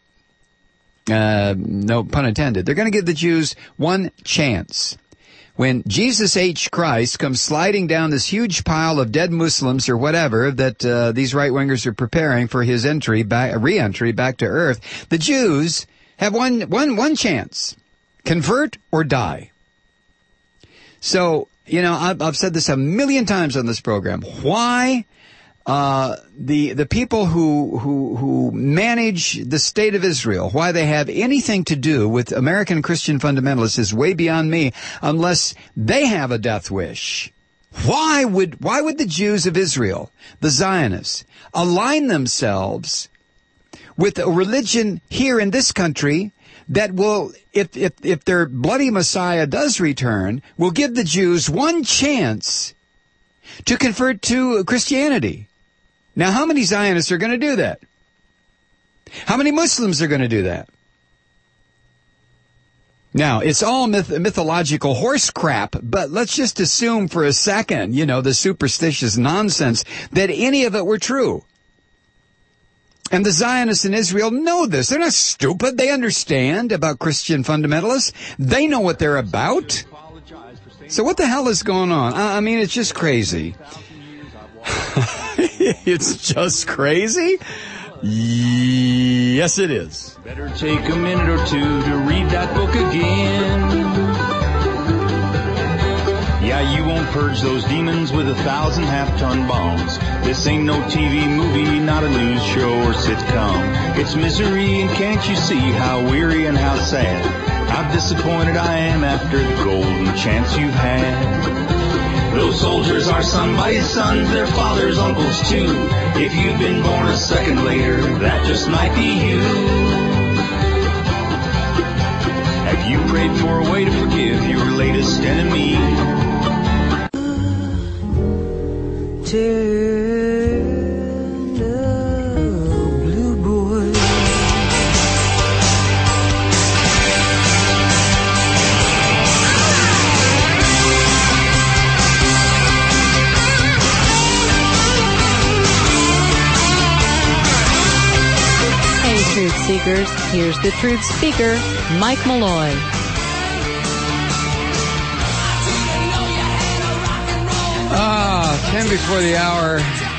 No pun intended. They're going to give the Jews one chance. When Jesus H. Christ comes sliding down this huge pile of dead Muslims or whatever that these right-wingers are preparing for his re-entry back to earth, the Jews have one chance. Convert or die. So, I've said this a million times on this program. Why the people who manage the state of Israel, why they have anything to do with American Christian fundamentalists is way beyond me, unless they have a death wish. Why would the Jews of Israel, the Zionists, align themselves with a religion here in this country that will, if their bloody Messiah does return, will give the Jews one chance to convert to Christianity. Now, how many Zionists are going to do that? How many Muslims are going to do that? Now, it's all mythological horse crap, but let's just assume for a second, the superstitious nonsense, that any of it were true. And the Zionists in Israel know this. They're not stupid. They understand about Christian fundamentalists. They know what they're about. So what the hell is going on? I mean, it's just crazy. It's just crazy? Yes, it is. Better take a minute or two to read that book again. Yeah, you won't purge those demons with 1,000 half-ton bombs. This ain't no TV movie, not a news show or sitcom. It's misery, and can't you see how weary and how sad, how disappointed I am after the golden chance you've had. Those soldiers are somebody's sons, their fathers, uncles too. If you've been born a second later, that just might be you. Have you prayed for a way to forgive your latest enemy? Blue boy. Truth Seekers, here's the truth speaker, Mike Malloy. 10 before the hour.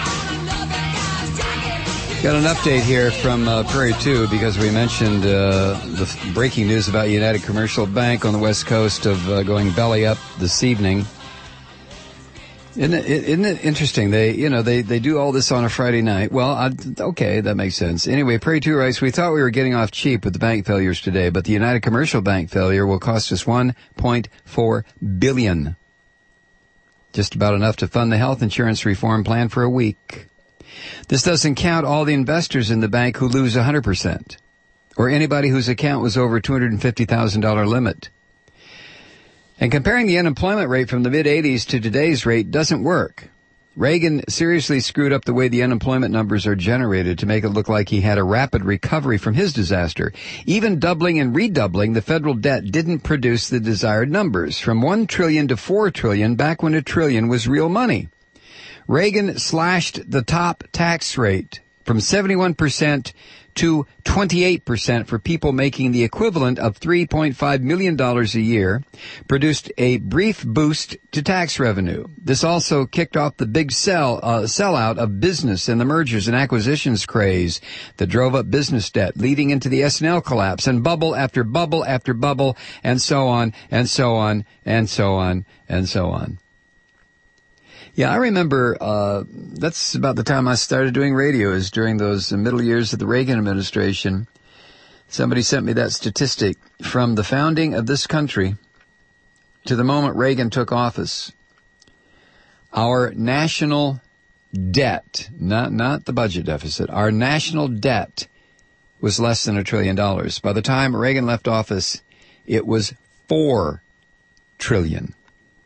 Got an update here from Prairie 2 because we mentioned the breaking news about United Commercial Bank on the west coast of going belly up this evening. Isn't it interesting? They do all this on a Friday night. Well, okay, that makes sense. Anyway, Prairie 2 writes, we thought we were getting off cheap with the bank failures today, but the United Commercial Bank failure will cost us $1.4 billion. Just about enough to fund the health insurance reform plan for a week. This doesn't count all the investors in the bank who lose 100%, or anybody whose account was over $250,000 limit. And comparing the unemployment rate from the mid-'80s to today's rate doesn't work. Reagan seriously screwed up the way the unemployment numbers are generated to make it look like he had a rapid recovery from his disaster. Even doubling and redoubling the federal debt didn't produce the desired numbers, from $1 trillion to $4 trillion back when $1 trillion was real money. Reagan slashed the top tax rate from 71% to 28% for people making the equivalent of $3.5 million a year, produced a brief boost to tax revenue. This also kicked off the big sellout of business and the mergers and acquisitions craze that drove up business debt, leading into the S&L collapse and bubble after bubble after bubble, and so on, and so on, and so on, and so on. Yeah, I remember, that's about the time I started doing radio, is during those middle years of the Reagan administration. Somebody sent me that statistic from the founding of this country to the moment Reagan took office. Our national debt, not the budget deficit, our national debt was less than $1 trillion. By the time Reagan left office, it was $4 trillion.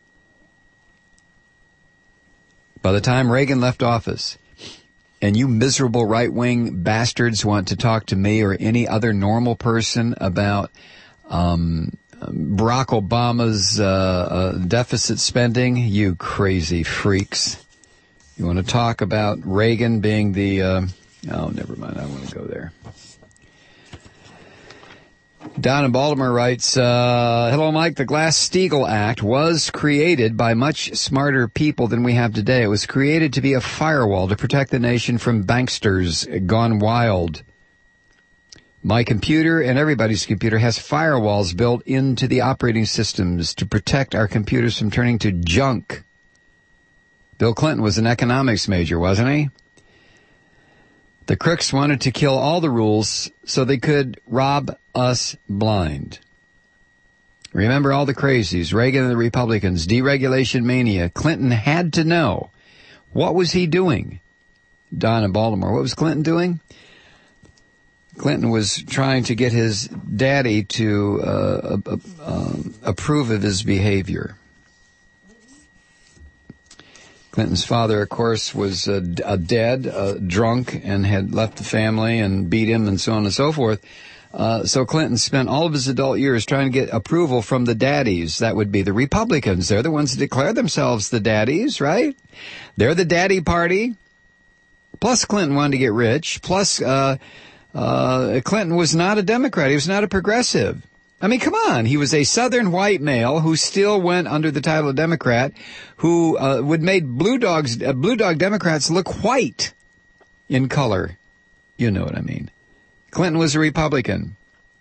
By the time Reagan left office, and you miserable right-wing bastards want to talk to me or any other normal person about Barack Obama's deficit spending, you crazy freaks. You want to talk about Reagan being the... oh, never mind. I don't want to go there. Don in Baltimore writes, hello, Mike. The Glass-Steagall Act was created by much smarter people than we have today. It was created to be a firewall to protect the nation from banksters gone wild. My computer and everybody's computer has firewalls built into the operating systems to protect our computers from turning to junk. Bill Clinton was an economics major, wasn't he? The crooks wanted to kill all the rules so they could rob us blind. Remember all the crazies, Reagan and the Republicans, deregulation mania. Clinton had to know. What was he doing? Don in Baltimore, what was Clinton doing? Clinton was trying to get his daddy to approve of his behavior. Clinton's father, of course, was dead, drunk, and had left the family and beat him and so on and so forth. So Clinton spent all of his adult years trying to get approval from the daddies. That would be the Republicans. They're the ones that declare themselves the daddies, right? They're the daddy party. Plus, Clinton wanted to get rich. Plus, Clinton was not a Democrat. He was not a progressive. I mean, come on. He was a Southern white male who still went under the title of Democrat, who would make blue dog Democrats look white in color. You know what I mean. Clinton was a Republican.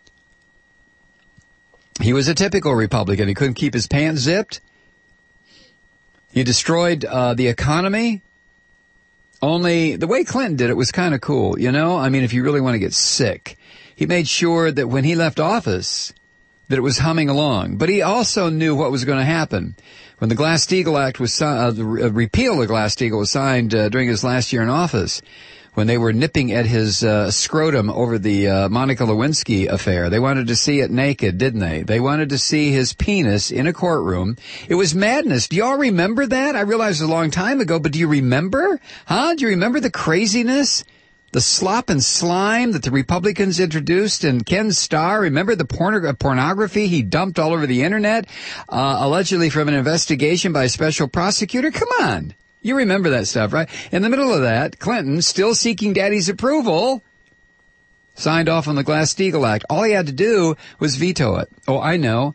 He was a typical Republican. He couldn't keep his pants zipped. He destroyed the economy. Only the way Clinton did it was kind of cool, you know? I mean, if you really want to get sick, he made sure that when he left office, that it was humming along. But he also knew what was going to happen. When the Glass-Steagall Act was the repeal of Glass-Steagall was signed during his last year in office, when they were nipping at his scrotum over the Monica Lewinsky affair. They wanted to see it naked, didn't they? They wanted to see his penis in a courtroom. It was madness. Do y'all remember that? I realized it was a long time ago, but do you remember? Huh? Do you remember the craziness? The slop and slime that the Republicans introduced, and Ken Starr, remember the pornography he dumped all over the internet, allegedly from an investigation by a special prosecutor? Come on. You remember that stuff, right? In the middle of that, Clinton, still seeking daddy's approval, signed off on the Glass-Steagall Act. All he had to do was veto it. Oh, I know.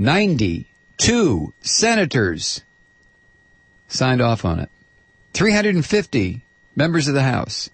92 senators signed off on it. 350 members of the House.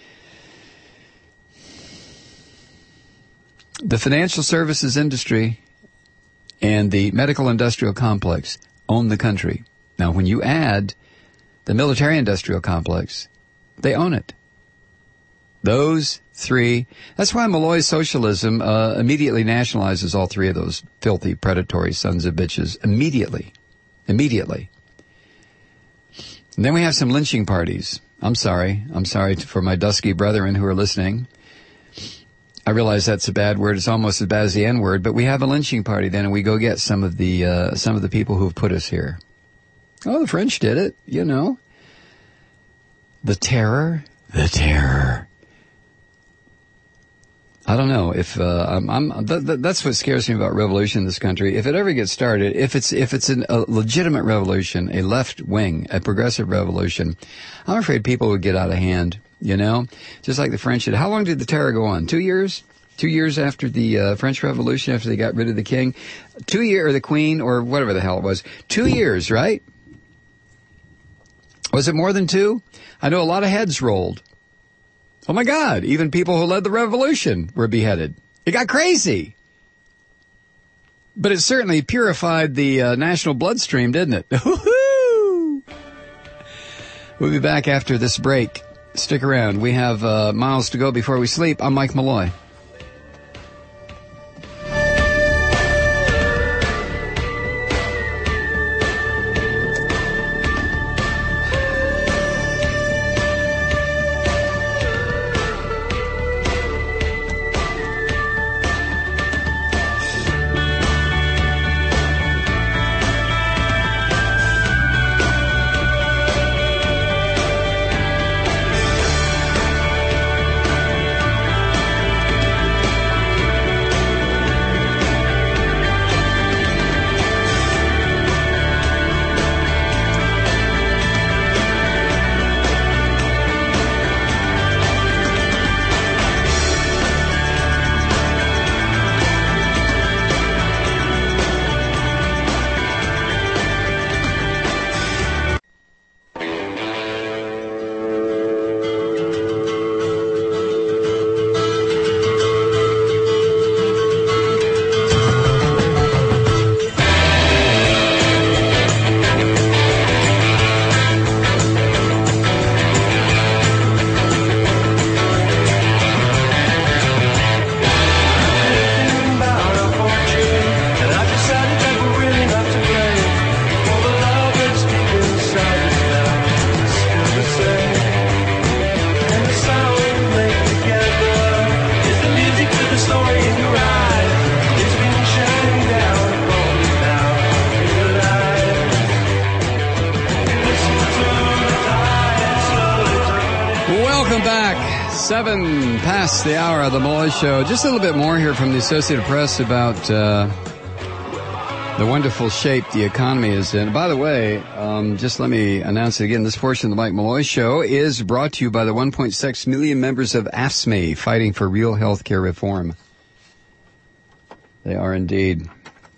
The financial services industry and the medical industrial complex own the country. Now, when you add the military-industrial complex, they own it. Those three. That's why Malloy's socialism immediately nationalizes all three of those filthy, predatory sons of bitches. Immediately. And then we have some lynching parties. I'm sorry for my dusky brethren who are listening. I realize that's a bad word. It's almost as bad as the N-word. But we have a lynching party then, and we go get some of the people who have put us here. Oh, the French did it, you know. The terror. I don't know if that's what scares me about revolution in this country. If it ever gets started, if it's a legitimate revolution, a left wing, a progressive revolution, I'm afraid people would get out of hand. You know, just like the French did. How long did the terror go on? 2 years? 2 years after the French Revolution, after they got rid of the king? 2 years, or the queen, or whatever the hell it was. 2 years, right? Was it more than 2? I know a lot of heads rolled. Oh my God, even people who led the revolution were beheaded. It got crazy. But it certainly purified the national bloodstream, didn't it? Woo-hoo! We'll be back after this break. Stick around. We have miles to go before we sleep. I'm Mike Malloy. 7 past the hour of the Malloy Show. Just a little bit more here from the Associated Press about the wonderful shape the economy is in. By the way, just let me announce it again. This portion of the Mike Malloy Show is brought to you by the 1.6 million members of AFSCME, fighting for real health care reform. They are indeed.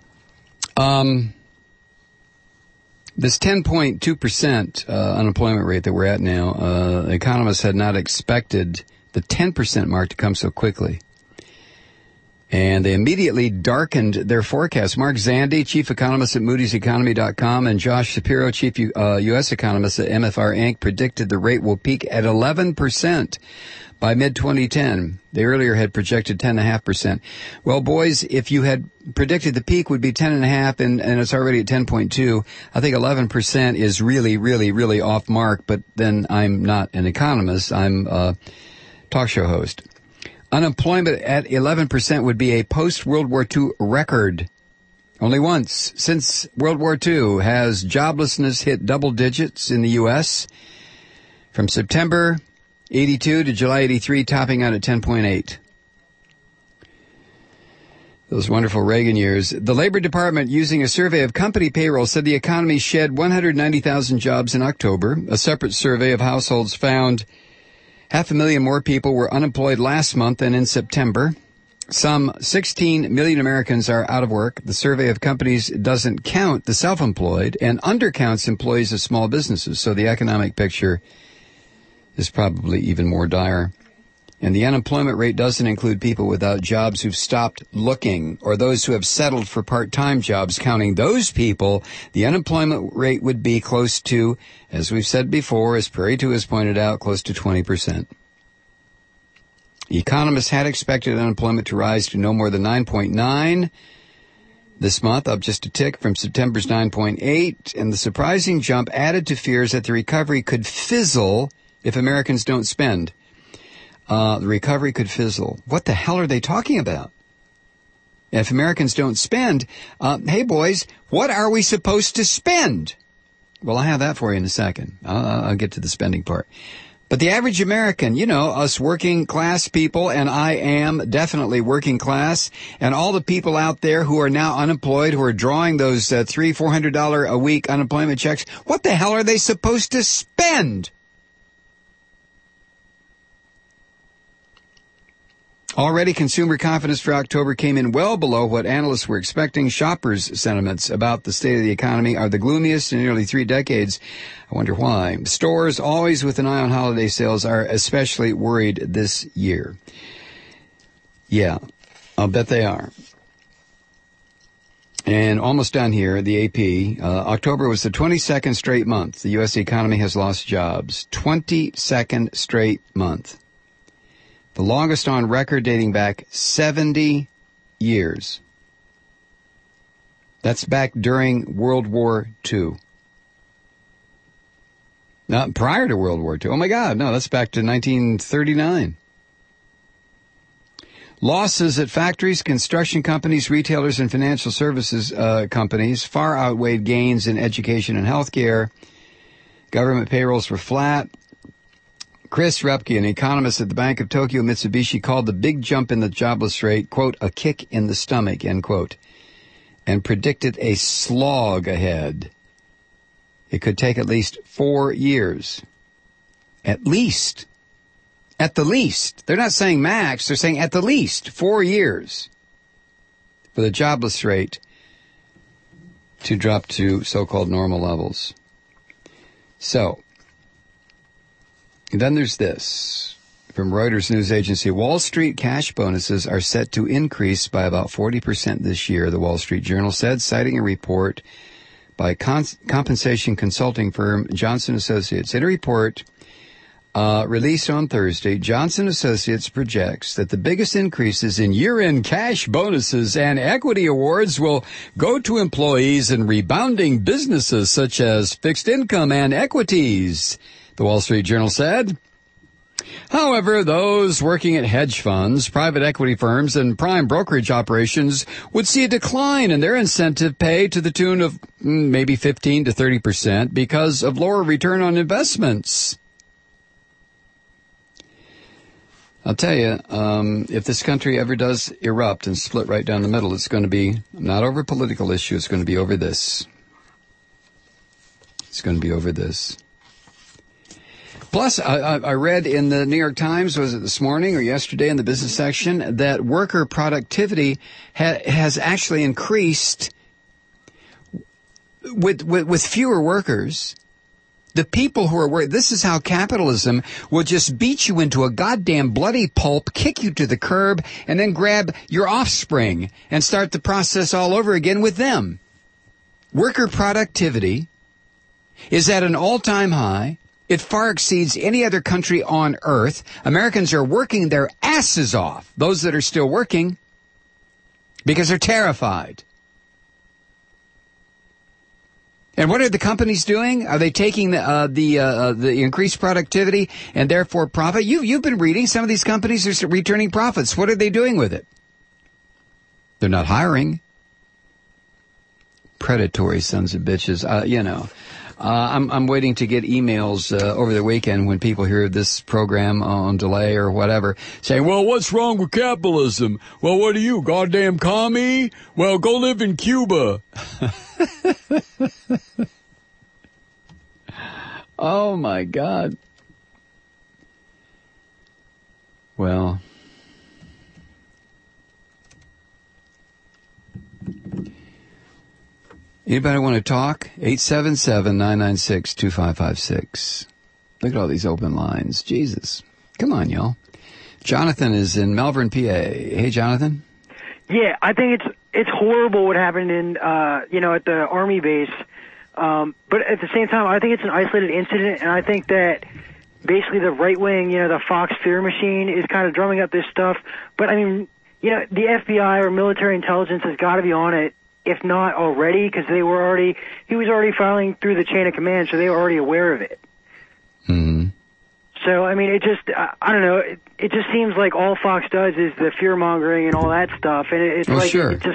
This 10.2% unemployment rate that we're at now, economists had not expected the 10% mark to come so quickly. And they immediately darkened their forecast. Mark Zandi, chief economist at Moody'sEconomy.com, and Josh Shapiro, chief U.S. economist at MFR Inc., predicted the rate will peak at 11% by mid-2010. They earlier had projected 10.5%. Well, boys, if you had predicted the peak would be 10.5 and it's already at 10.2, I think 11% is really, really, really off mark. But then I'm not an economist. I'm a talk show host. Unemployment at 11% would be a post-World War II record. Only once since World War II has joblessness hit double digits in the U.S. From September 82 to July 83, topping out at 10.8. Those wonderful Reagan years. The Labor Department, using a survey of company payroll, said the economy shed 190,000 jobs in October. A separate survey of households found 500,000 more people were unemployed last month than in September. Some 16 million Americans are out of work. The survey of companies doesn't count the self-employed and undercounts employees of small businesses. So the economic picture is probably even more dire. And the unemployment rate doesn't include people without jobs who've stopped looking or those who have settled for part-time jobs. Counting those people, the unemployment rate would be close to, as we've said before, as Prairie 2 has pointed out, close to 20%. Economists had expected unemployment to rise to no more than 9.9 this month, up just a tick from September's 9.8. And the surprising jump added to fears that the recovery could fizzle if Americans don't spend. The recovery could fizzle. What the hell are they talking about? If Americans don't spend, hey boys, what are we supposed to spend? Well, I have that for you in a second. I'll get to the spending part. But the average American, you know, us working class people, and I am definitely working class, and all the people out there who are now unemployed, who are drawing those $300-400 a week unemployment checks, what the hell are they supposed to spend? Already, consumer confidence for October came in well below what analysts were expecting. Shoppers' sentiments about the state of the economy are the gloomiest in nearly 3 decades. I wonder why. Stores, always with an eye on holiday sales, are especially worried this year. Yeah, I'll bet they are. And almost done here, the AP. October was the 22nd straight month the U.S. economy has lost jobs. 22nd straight month. The longest on record, dating back 70 years. That's back during World War II. Not prior to World War II. Oh my God, no, that's back to 1939. Losses at factories, construction companies, retailers, and financial services companies far outweighed gains in education and healthcare. Government payrolls were flat. Chris Repke, an economist at the Bank of Tokyo Mitsubishi, called the big jump in the jobless rate, quote, a kick in the stomach, end quote, and predicted a slog ahead. It could take at least 4 years. At least. At the least. They're not saying max, they're saying at the least 4 years for the jobless rate to drop to so-called normal levels. So, and then there's this from Reuters news agency. Wall Street cash bonuses are set to increase by about 40% this year, the Wall Street Journal said, citing a report by compensation consulting firm Johnson Associates. In a report released on Thursday, Johnson Associates projects that the biggest increases in year-end cash bonuses and equity awards will go to employees in rebounding businesses such as fixed income and equities, the Wall Street Journal said. However, those working at hedge funds, private equity firms, and prime brokerage operations would see a decline in their incentive pay to the tune of maybe 15 to 30% because of lower return on investments. I'll tell you, if this country ever does erupt and split right down the middle, it's going to be not over political issue. It's going to be over this. It's going to be over this. Plus, I read in the New York Times, was it this morning or yesterday in the business section, that worker productivity has actually increased with fewer workers. The people who are working, this is how capitalism will just beat you into a goddamn bloody pulp, kick you to the curb, and then grab your offspring and start the process all over again with them. Worker productivity is at an all-time high. It far exceeds any other country on earth. Americans are working their asses off, those that are still working, because they're terrified. And what are the companies doing? Are they taking the increased productivity and therefore profit? You've been reading some of these companies are returning profits. What are they doing with it? They're not hiring. Predatory sons of bitches. I'm waiting to get emails over the weekend when people hear this program on delay or whatever, saying, well, what's wrong with capitalism? Well, what are you, goddamn commie? Well, go live in Cuba. Oh, my God. Well, anybody want to talk? 877-996-2556. Look at all these open lines. Jesus. Come on, y'all. Jonathan is in Melbourne, PA. Hey, Jonathan. Yeah, I think it's horrible what happened in, at the Army base. But at the same time, I think it's an isolated incident, and I think that basically the right wing, the Fox fear machine is kind of drumming up this stuff. But I mean, the FBI or military intelligence has got to be on it, if not already, because he was already filing through the chain of command, so they were already aware of it. Mm-hmm. So, I mean, I don't know, it just seems like all Fox does is the fear-mongering and all that stuff, and it's sure. It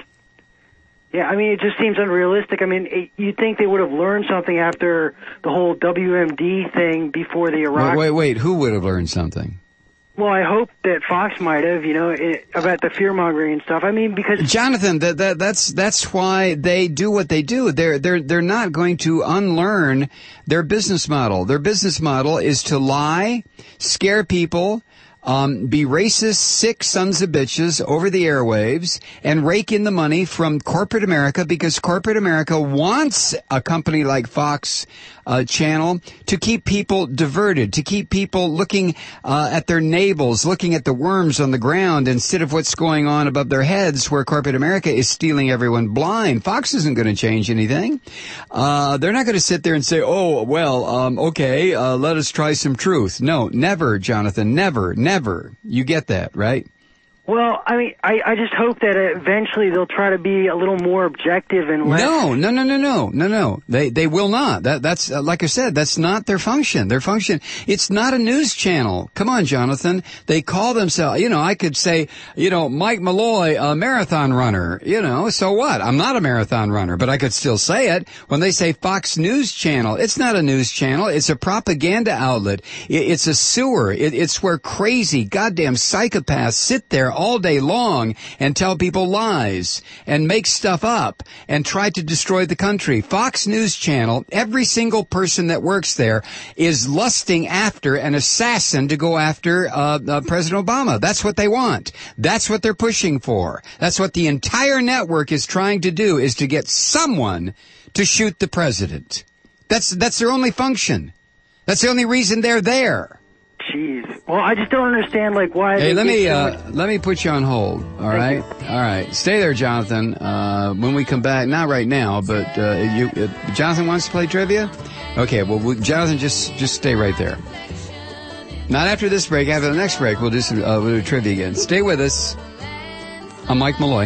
just seems unrealistic. I mean, you'd think they would have learned something after the whole WMD thing before the Iraq... Wait, who would have learned something? Well, I hope that Fox might have, about the fear-mongering and stuff. I mean, because... Jonathan, that's why they do what they do. They're not going to unlearn their business model. Their business model is to lie, scare people, be racist, sick sons of bitches over the airwaves, and rake in the money from corporate America, because corporate America wants a company like Fox channel to keep people diverted, to keep people looking at their navels, looking at the worms on the ground instead of what's going on above their heads, where corporate America is stealing everyone blind. Fox isn't going to change anything. They're not going to sit there and say, okay, let us try some truth. No, never, Jonathan, never. You get that, right? Well, I mean, I just hope that eventually they'll try to be a little more objective and less... No. They will not. That's like I said, that's not their function. Their function, it's not a news channel. Come on, Jonathan. They call themselves, I could say, Mike Malloy, a marathon runner, so what? I'm not a marathon runner, but I could still say it. When they say Fox News Channel, it's not a news channel. It's a propaganda outlet. It's a sewer. It's where crazy, goddamn psychopaths sit there all day long and tell people lies and make stuff up and try to destroy the country. Fox News Channel, every single person that works there is lusting after an assassin to go after President Obama. That's what they want. That's what they're pushing for. That's what the entire network is trying to do, is to get someone to shoot the president. That's their only function. That's the only reason they're there. Jeez. Well, I just don't understand, why... Hey, let me put you on hold, all right? All right. Stay there, Jonathan. When we come back, not right now, but Jonathan wants to play trivia? Okay, well, Jonathan, just stay right there. Not after this break. After the next break, we'll do trivia again. Stay with us. I'm Mike Malloy.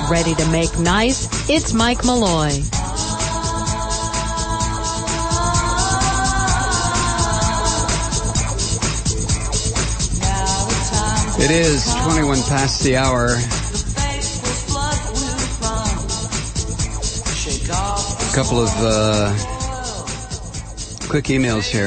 Ready to make nice? It's Mike Malloy. It is 21 past the hour. A couple of quick emails here.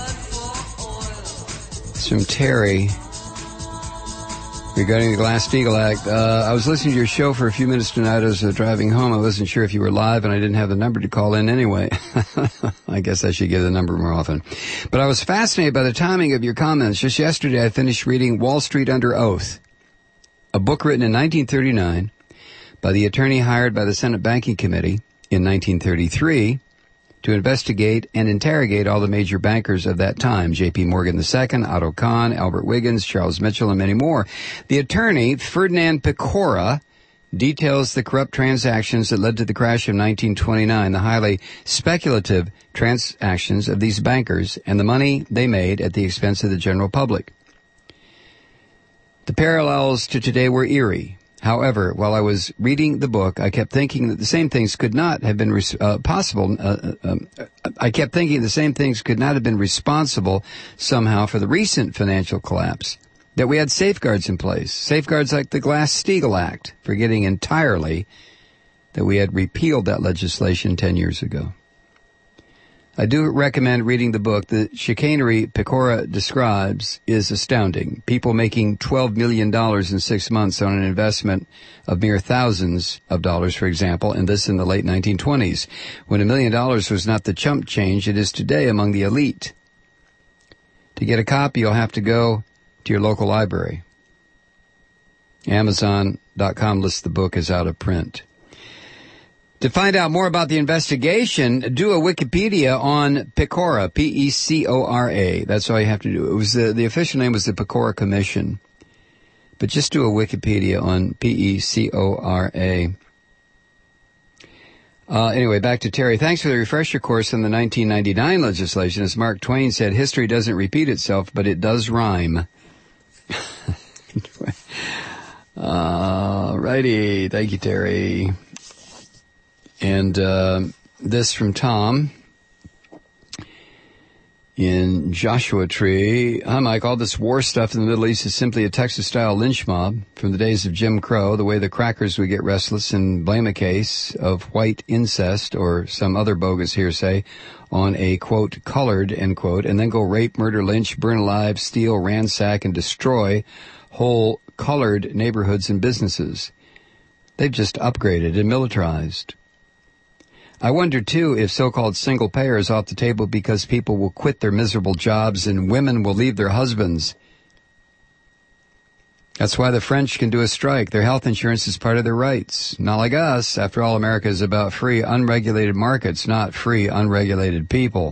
It's from Terry regarding the Glass-Steagall Act. I was listening to your show for a few minutes tonight as I was driving home. I wasn't sure if you were live, and I didn't have the number to call in anyway. I guess I should give the number more often. But I was fascinated by the timing of your comments. Just yesterday, I finished reading Wall Street Under Oath, a book written in 1939 by the attorney hired by the Senate Banking Committee in 1933 to investigate and interrogate all the major bankers of that time, J.P. Morgan II, Otto Kahn, Albert Wiggins, Charles Mitchell, and many more. The attorney, Ferdinand Pecora, details the corrupt transactions that led to the crash of 1929, the highly speculative transactions of these bankers, and the money they made at the expense of the general public. The parallels to today were eerie. However, while I was reading the book, I kept thinking that the same things could not have been possible. I kept thinking the same things could not have been responsible somehow for the recent financial collapse. That we had safeguards in place, safeguards like the Glass-Steagall Act, forgetting entirely that we had repealed that legislation 10 years ago. I do recommend reading the book. The chicanery Pecora describes is astounding. People making $12 million in 6 months on an investment of mere thousands of dollars, for example, and this in the late 1920s, when $1 million was not the chump change it is today among the elite. To get a copy, you'll have to go to your local library. Amazon.com lists the book as out of print. To find out more about the investigation, do a Wikipedia on Pecora, P-E-C-O-R-A. That's all you have to do. It was the official name was the Pecora Commission. But just do a Wikipedia on P-E-C-O-R-A. Anyway, back to Terry. Thanks for the refresher course on the 1999 legislation. As Mark Twain said, history doesn't repeat itself, but it does rhyme. Righty. Thank you, Terry. And this from Tom in Joshua Tree. Hi, Mike. All this war stuff in the Middle East is simply a Texas-style lynch mob from the days of Jim Crow, the way the crackers would get restless and blame a case of white incest or some other bogus hearsay on a, quote, colored, end quote, and then go rape, murder, lynch, burn alive, steal, ransack, and destroy whole colored neighborhoods and businesses. They've just upgraded and militarized. I wonder, too, if so-called single payer is off the table because people will quit their miserable jobs and women will leave their husbands. That's why the French can do a strike. Their health insurance is part of their rights. Not like us. After all, America is about free, unregulated markets, not free, unregulated people.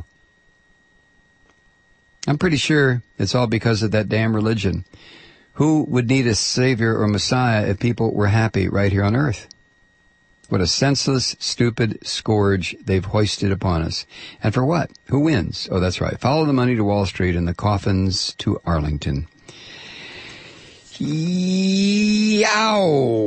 I'm pretty sure it's all because of that damn religion. Who would need a savior or messiah if people were happy right here on earth? What a senseless, stupid scourge they've hoisted upon us. And for what? Who wins? Oh, that's right. Follow the money to Wall Street and the coffins to Arlington. Yow!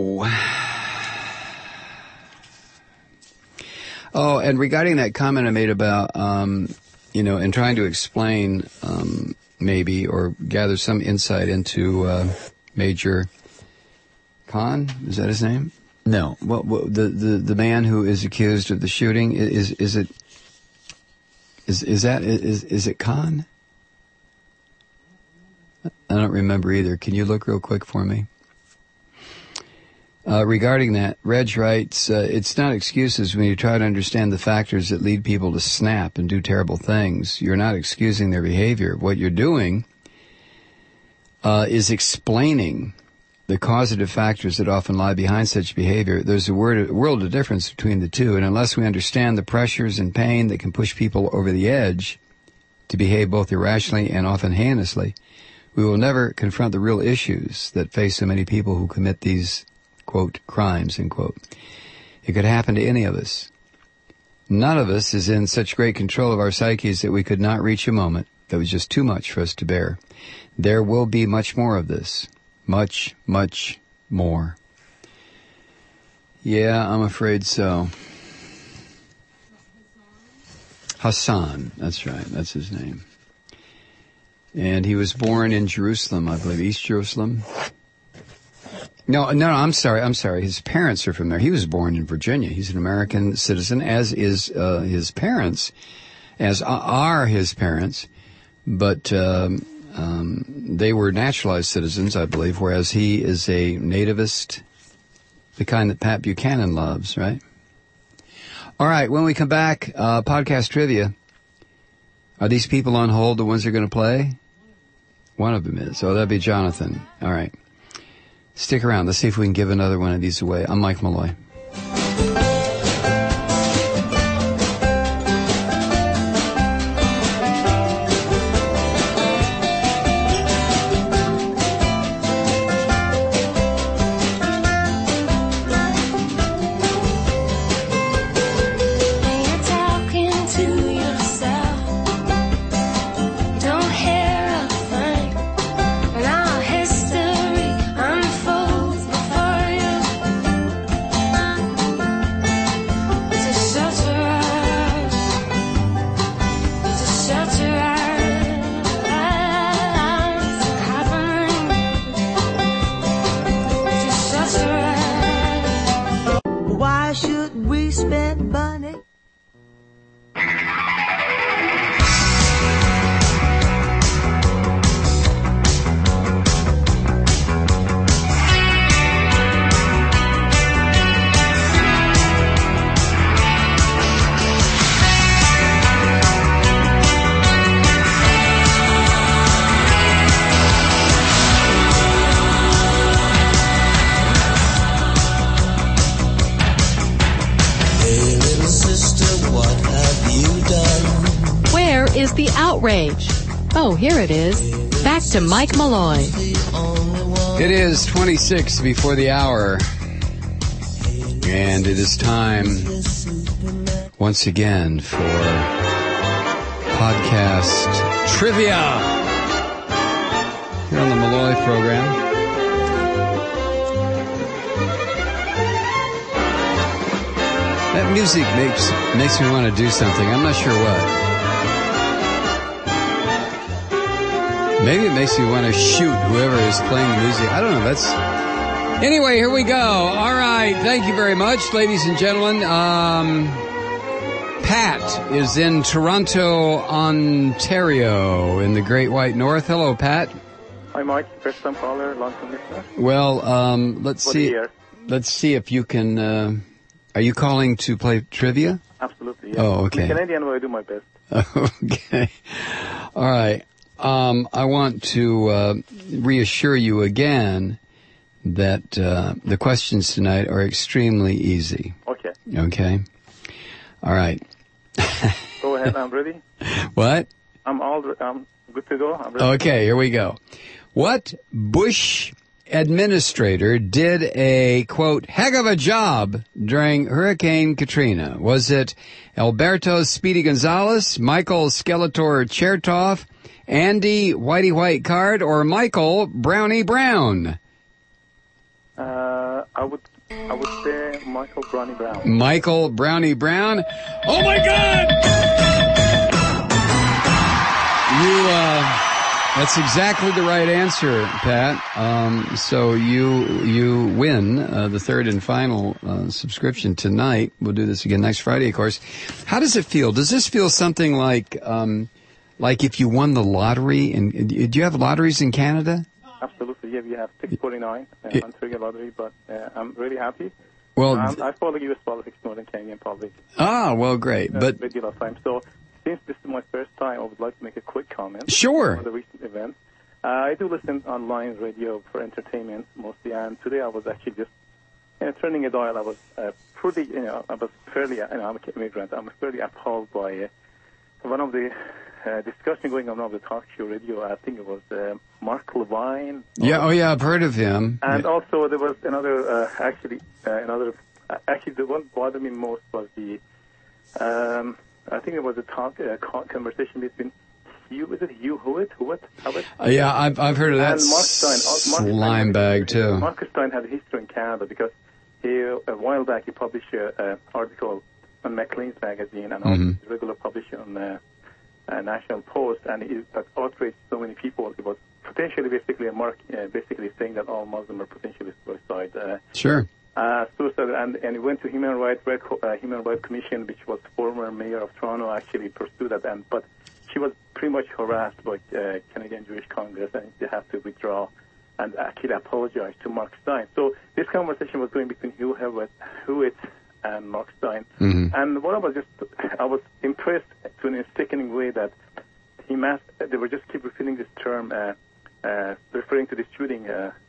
Oh, and regarding that comment I made about, and trying to explain, maybe, or gather some insight into Major Khan, is that his name? No. Well, the man who is accused of the shooting, is it Khan? I don't remember either. Can you look real quick for me? Regarding that, Reg writes, it's not excuses when you try to understand the factors that lead people to snap and do terrible things. You're not excusing their behavior. What you're doing is explaining the causative factors that often lie behind such behavior. There's a world of difference between the two, and unless we understand the pressures and pain that can push people over the edge to behave both irrationally and often heinously, we will never confront the real issues that face so many people who commit these, quote, crimes, end quote. It could happen to any of us. None of us is in such great control of our psyches that we could not reach a moment that was just too much for us to bear. There will be much more of this. Much, much more. Yeah, I'm afraid so. Hassan, that's right, that's his name. And he was born in Jerusalem, I believe, East Jerusalem. No, I'm sorry. His parents are from there. He was born in Virginia. He's an American citizen, as is his parents, as are his parents. But they were naturalized citizens, I believe, whereas he is a nativist, the kind that Pat Buchanan loves, right? All right, when we come back, podcast trivia. Are these people on hold the ones who are going to play? One of them is. Oh, that'd be Jonathan. All right. Stick around. Let's see if we can give another one of these away. I'm Mike Malloy. Oh, here it is. Back to Mike Malloy. It is 26 before the hour. And it is time once again for podcast trivia here on the Malloy program. That music makes me want to do something. I'm not sure what. Maybe it makes me want to shoot whoever is playing the music. I don't know. Anyway, here we go. All right. Thank you very much, ladies and gentlemen. Pat is in Toronto, Ontario, in the Great White North. Hello, Pat. Hi, Mike. First-time caller, long-time listener. Well, let's see if you can. Are you calling to play trivia? Absolutely. Yeah. Oh, okay. I'm Canadian, but I do my best. Okay. All right. I want to reassure you again that the questions tonight are extremely easy. Okay. Okay? All right. Go ahead, I'm ready. What? I'm good to go. I'm ready. Okay, here we go. What Bush administrator did a, quote, heck of a job during Hurricane Katrina? Was it Alberto Speedy Gonzalez, Michael Skeletor Chertoff, Andy Whitey White Card, or Michael Brownie Brown? I would say Michael Brownie Brown. Michael Brownie Brown. Oh my God! That's exactly the right answer, Pat. So you win the third and final subscription tonight. We'll do this again next Friday, of course. How does it feel? Does this feel something like if you won the lottery? And do you have lotteries in Canada? Absolutely, yeah. We have 649 Ontario lottery, but I'm really happy. Well, I follow U.S. politics more than Canadian politics. Ah, well, great. But regular time. So since this is my first time, I would like to make a quick comment. Sure. On the recent event. I do listen online radio for entertainment mostly, and today I was actually just turning a dial. I was fairly, I'm an immigrant. I'm fairly appalled by one of the discussion going on the talk show radio. I think it was Mark Levine. Yeah, I've heard of him. And also there was another, actually the one bothered me most was the, I think it was a conversation between Hugh Hewitt? Yeah, I've heard of that. And Mark Stein. Slime bag too. Mark Stein had a history in Canada because a while back he published an article on Maclean's magazine and also his regular publisher on National Post, and it outraged so many people. It was potentially basically a mark, basically saying that all Muslims are potentially suicide. Sure. Suicide, and it went to Human Rights Commission, which was former mayor of Toronto, actually pursued that, but she was pretty much harassed by Canadian Jewish Congress, and they have to withdraw and actually apologize to Mark Steyn. So this conversation was going between Hewitt and Mark Steyn, and what I was impressed to in a sickening way that they were just keep repeating this term, referring to the shooting,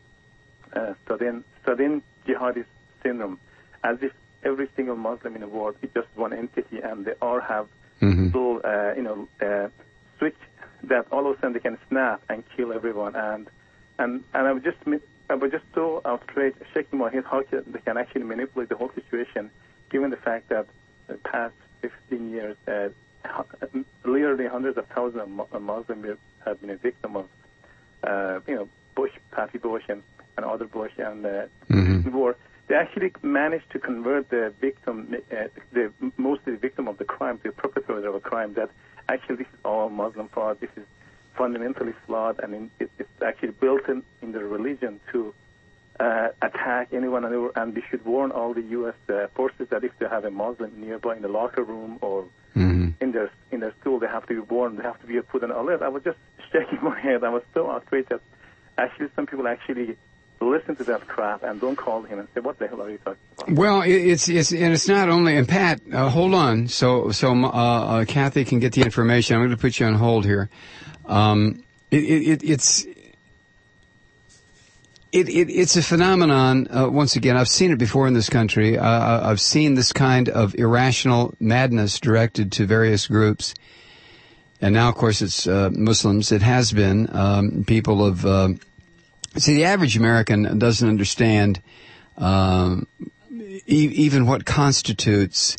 Sudden Jihadist syndrome, as if every single Muslim in the world is just one entity, and they all have little, switch that all of a sudden they can snap and kill everyone. And I was just so outraged, shaking my head how they can actually manipulate the whole situation, given the fact that the past 15 years, literally hundreds of thousands of Muslims have been a victim of, Bush, Patty Bush, and other Bush and war. They actually managed to convert the victim, mostly the victim of the crime, to a perpetrator of a crime. That actually this is all Muslim fraud. This is fundamentally flawed, and it's actually built in their religion to attack anyone, and we should warn all the U.S. Forces that if they have a Muslim nearby in the locker room or in their school, they have to be warned. They have to be put on alert. I was just shaking my head. I was so outraged that actually some people actually listen to that crap and don't call him and say, "What the hell are you talking about?" Well, it's not only. And Pat, hold on. So Kathy can get the information. I'm going to put you on hold here. It's a phenomenon. Once again, I've seen it before in this country. I've seen this kind of irrational madness directed to various groups, and now, of course, it's Muslims. It has been people of. See, the average American doesn't understand even what constitutes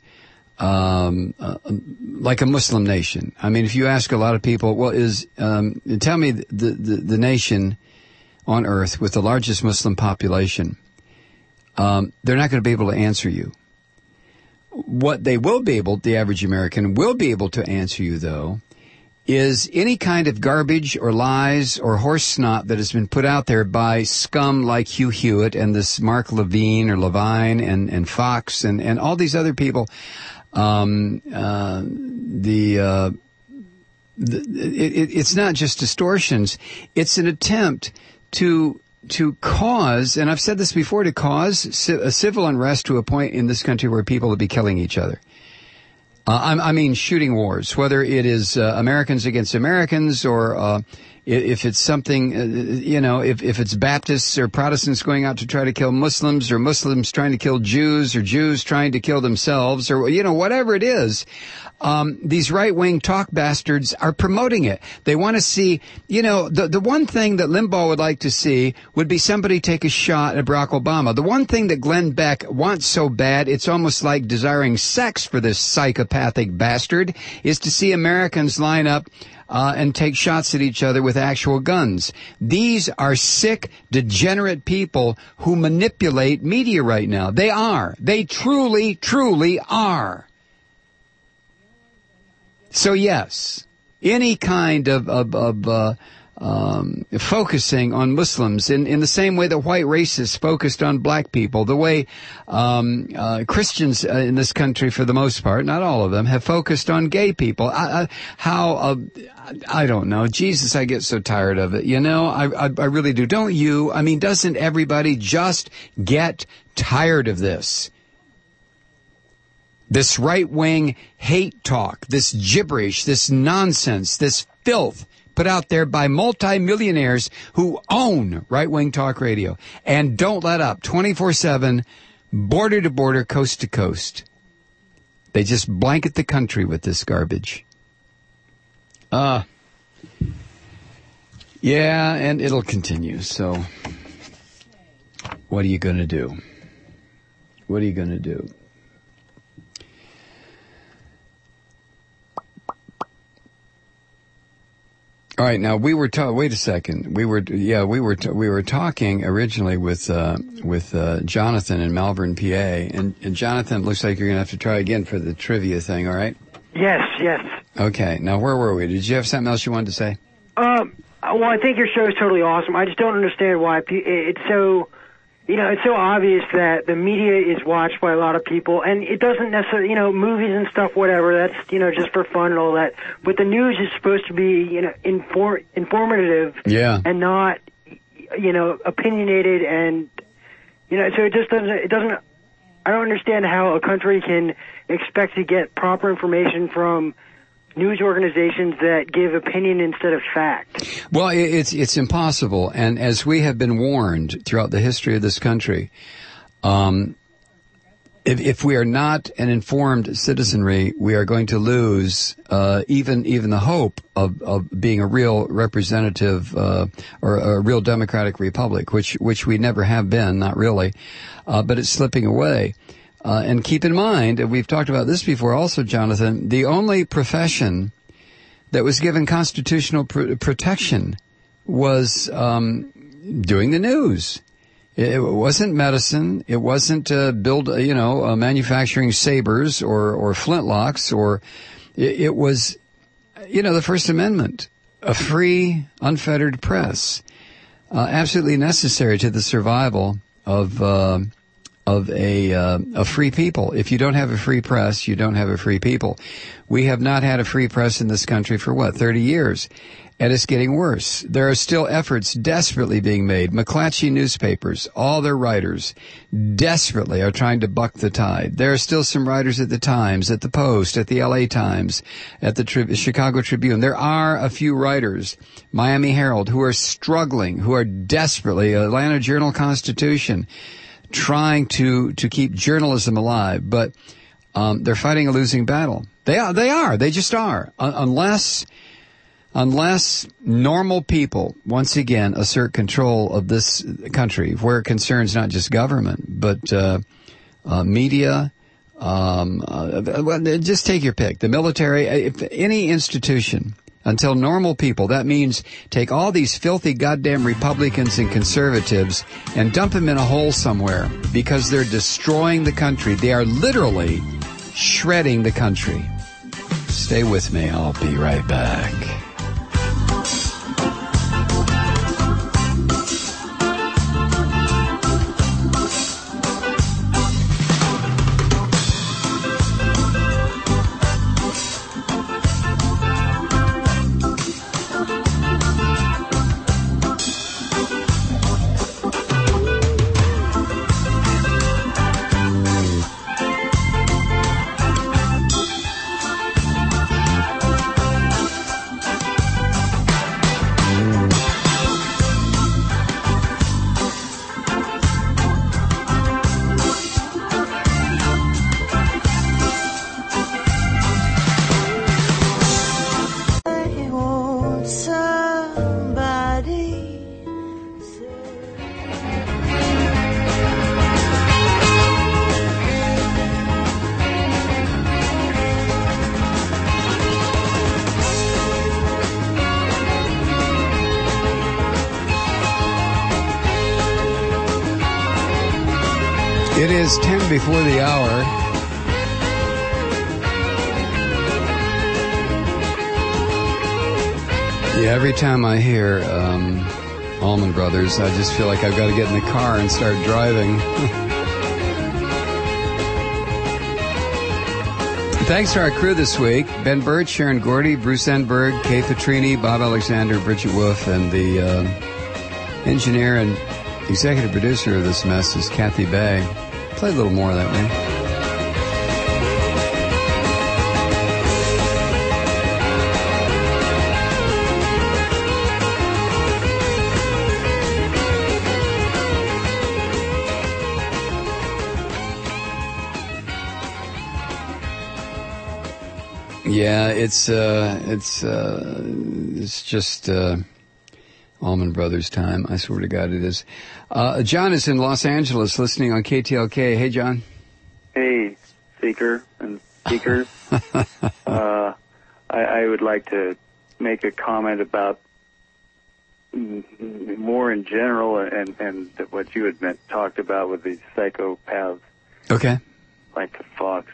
like a Muslim nation. I mean, if you ask a lot of people, well, tell me the nation on earth with the largest Muslim population, they're not going to be able to answer you. What they will be able, the average American will be able to answer you, though, is any kind of garbage or lies or horse snot that has been put out there by scum like Hugh Hewitt and this Mark Levine and Fox and all these other people. It's not just distortions. It's an attempt to cause, and I've said this before, to cause a civil unrest to a point in this country where people will be killing each other. I mean shooting wars, whether it is Americans against Americans or if it's something, if it's Baptists or Protestants going out to try to kill Muslims or Muslims trying to kill Jews or Jews trying to kill themselves or, whatever it is. These right-wing talk bastards are promoting it. They want to see, the one thing that Limbaugh would like to see would be somebody take a shot at Barack Obama. The one thing that Glenn Beck wants so bad, it's almost like desiring sex for this psychopathic bastard, is to see Americans line up and take shots at each other with actual guns. These are sick, degenerate people who manipulate media right now. They are. They truly, truly are. So yes, any kind of focusing on Muslims in the same way that white racists focused on black people, the way Christians in this country, for the most part, not all of them, have focused on gay people. I don't know. Jesus, I get so tired of it. I really do. Don't you? I mean, doesn't everybody just get tired of this? This right-wing hate talk, this gibberish, this nonsense, this filth put out there by multimillionaires who own right-wing talk radio and don't let up 24/7, border to border, coast to coast. They just blanket the country with this garbage. Yeah, and it'll continue. So what are you going to do? What are you going to do? All right, now we were wait a second. We were talking originally with Jonathan in Malvern, PA, and Jonathan, looks like you're going to have to try again for the trivia thing, all right? Yes. Okay, now where were we? Did you have something else you wanted to say? Well, I think your show is totally awesome. I just don't understand why it's so, it's so obvious that the media is watched by a lot of people, and it doesn't necessarily, movies and stuff, whatever, that's, just for fun and all that. But the news is supposed to be, informative and not, opinionated and, so it just doesn't, I don't understand how a country can expect to get proper information from news organizations that give opinion instead of fact. Well, it's impossible, and as we have been warned throughout the history of this country, if we are not an informed citizenry, we are going to lose even the hope of being a real representative or a real democratic republic, which we never have been, not really, but it's slipping away. And keep in mind, and we've talked about this before also, Jonathan, the only profession that was given constitutional protection was doing the news. It wasn't medicine. It wasn't manufacturing sabers or flintlocks, or it was, the First Amendment, a free, unfettered press, absolutely necessary to the survival of a free people. If you don't have a free press, you don't have a free people. We have not had a free press in this country for 30 years. And it's getting worse. There are still efforts desperately being made. McClatchy newspapers, all their writers desperately are trying to buck the tide. There are still some writers at the Times, at the Post, at the LA Times, at the Chicago Tribune. There are a few writers, Miami Herald, who are struggling, who are desperately, Atlanta Journal-Constitution, trying to keep journalism alive, but they're fighting a losing battle. They are. They just are. Unless normal people once again assert control of this country, where it concerns not just government but media. Just take your pick. The military, if any institution. Until normal people, that means take all these filthy goddamn Republicans and conservatives and dump them in a hole somewhere, because they're destroying the country. They are literally shredding the country. Stay with me. I'll be right back. It is 10 before the hour. Yeah, every time I hear Allman Brothers, I just feel like I've got to get in the car and start driving. Thanks to our crew this week: Ben Birch, Sharon Gordy, Bruce Enberg, Kay Petrini, Bob Alexander, Bridget Wolf, and the engineer and executive producer of this mess is Kathy Bay. Play a little more of that way. Yeah, it's just Allman Brothers time. I swear to God it is. John is in Los Angeles listening on KTLK. Hey, John. Hey, Seeker and Seekers. I would like to make a comment about more in general, and what you had talked about with these psychopaths. Okay. Like Fox,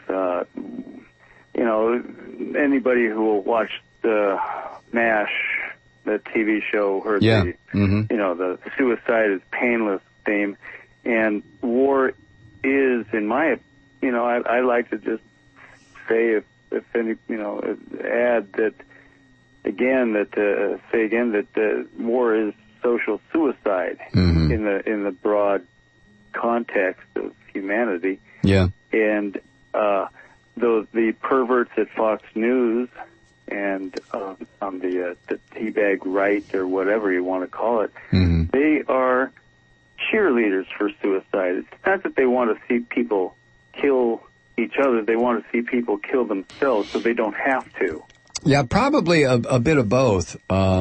anybody who will watch the MASH, the TV show, heard the suicide is painless theme, and war is, in my, I like to just say, if any, add that again, that war is social suicide in the broad context of humanity. Yeah. And the perverts at Fox News and on the teabag right, or whatever you want to call it, they are cheerleaders for suicide. It's not that they want to see people kill each other. They want to see people kill themselves so they don't have to. Yeah, probably a bit of both.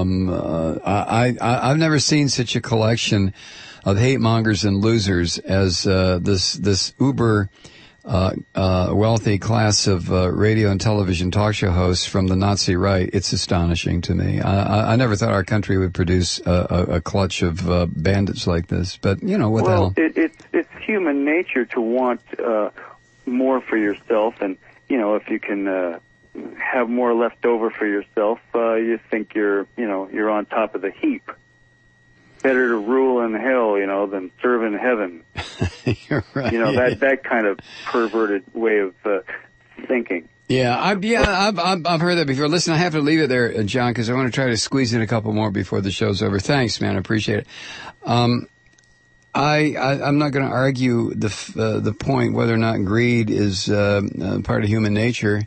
I've never seen such a collection of hate mongers and losers as this uber wealthy class of radio and television talk show hosts from the Nazi right. It's astonishing to me. I never thought our country would produce a clutch of bandits like this. But what the hell? It's human nature to want more for yourself, and if you can have more left over for yourself, you think you're on top of the heap. Better to rule in hell, than serve in heaven. You're right. That kind of perverted way of thinking. Yeah, I've heard that before. Listen, I have to leave it there, John, because I want to try to squeeze in a couple more before the show's over. Thanks, man. I appreciate it. I'm not going to argue the point whether or not greed is part of human nature.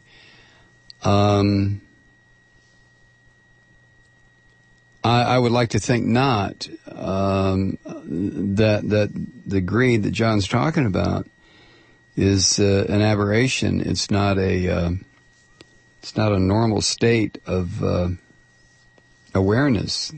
I would like to think not, that the greed that John's talking about is an aberration. It's not a normal state of awareness.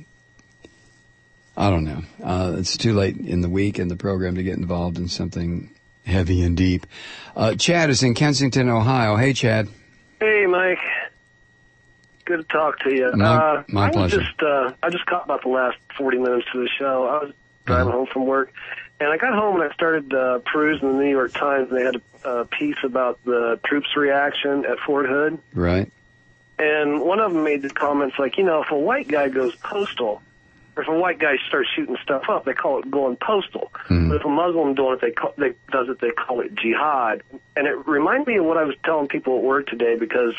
I don't know. It's too late in the week in the program to get involved in something heavy and deep. Chad is in Kensington, Ohio. Hey, Chad. Hey, Mike. Good to talk to you. My pleasure. I just caught about the last 40 minutes of the show. I was driving home from work, and I got home and I started perusing the New York Times, and they had a piece about the troops' reaction at Fort Hood. Right. And one of them made the comments like, if a white guy goes postal, or if a white guy starts shooting stuff up, they call it going postal. But if a Muslim does it, they call it jihad. And it reminded me of what I was telling people at work today, because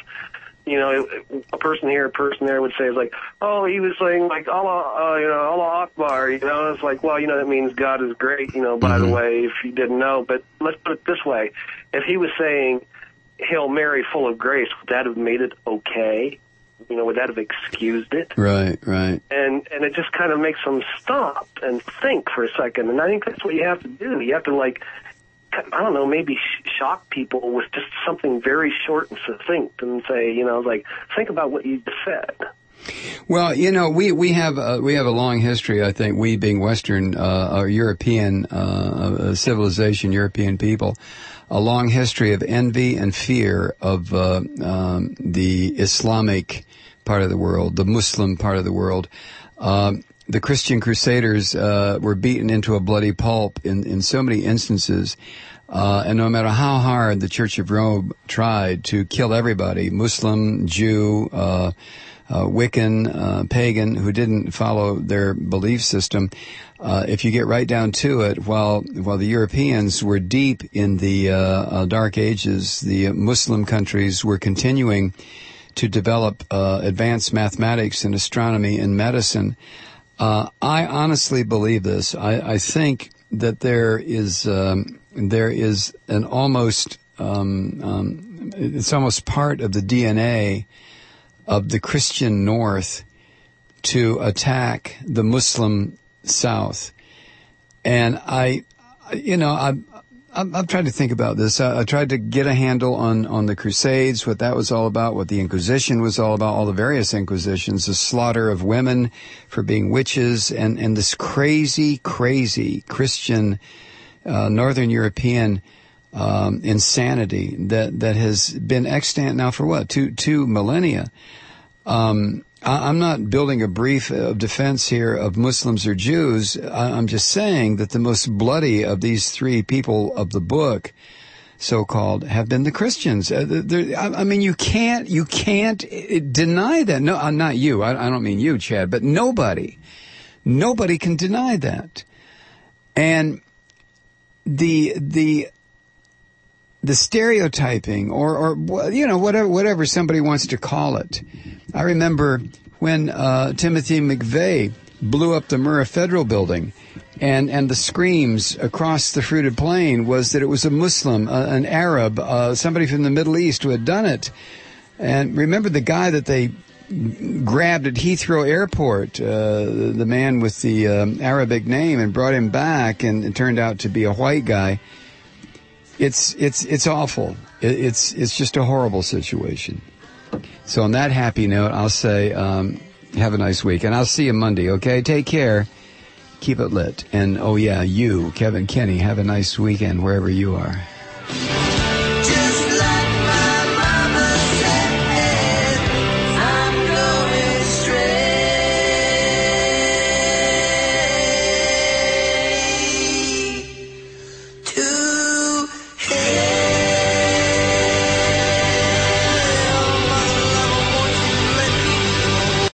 a person here, a person there would say, it's like, oh, he was saying, like, Allah, Allah Akbar, it's like, well, that means God is great, by the way, if you didn't know. But let's put it this way. If he was saying, Hail Mary, full of grace, would that have made it okay? Would that have excused it? Right. And it just kind of makes them stop and think for a second. And I think that's what you have to do. You have to, I don't know, maybe shock people with just something very short and succinct and say, think about what you just said. Well, we have a long history, I think, we being Western, or European, civilization, European people, a long history of envy and fear of, the Islamic part of the world, the Muslim part of the world. The Christian Crusaders were beaten into a bloody pulp in so many instances, and no matter how hard the Church of Rome tried to kill everybody, Muslim, Jew, Wiccan, pagan, who didn't follow their belief system, if you get right down to it, while the Europeans were deep in the Dark Ages, the Muslim countries were continuing to develop advanced mathematics and astronomy and medicine. I honestly believe this. I think that there is an almost it's almost part of the DNA of the Christian North to attack the Muslim South. And I've tried to think about this. I tried to get a handle on the Crusades, what that was all about, what the Inquisition was all about, all the various Inquisitions, the slaughter of women for being witches, and this crazy Christian, Northern European, insanity that has been extant now for what, two millennia. I'm not building a brief of defense here of Muslims or Jews. I'm just saying that the most bloody of these three people of the book, so-called, have been the Christians. I mean, you can't deny that. No, not you. I don't mean you, Chad, but nobody can deny that. And the stereotyping or whatever somebody wants to call it. I remember when Timothy McVeigh blew up the Murrah Federal Building, and the screams across the fruited plain was that it was a Muslim, an Arab, somebody from the Middle East who had done it. And remember the guy that they grabbed at Heathrow Airport, the man with the Arabic name, and brought him back, and it turned out to be a white guy. It's awful. It's just a horrible situation. So on that happy note, I'll say have a nice week, and I'll see you Monday. Okay, take care. Keep it lit. And, oh, yeah, you, Kevin Kenny, have a nice weekend wherever you are.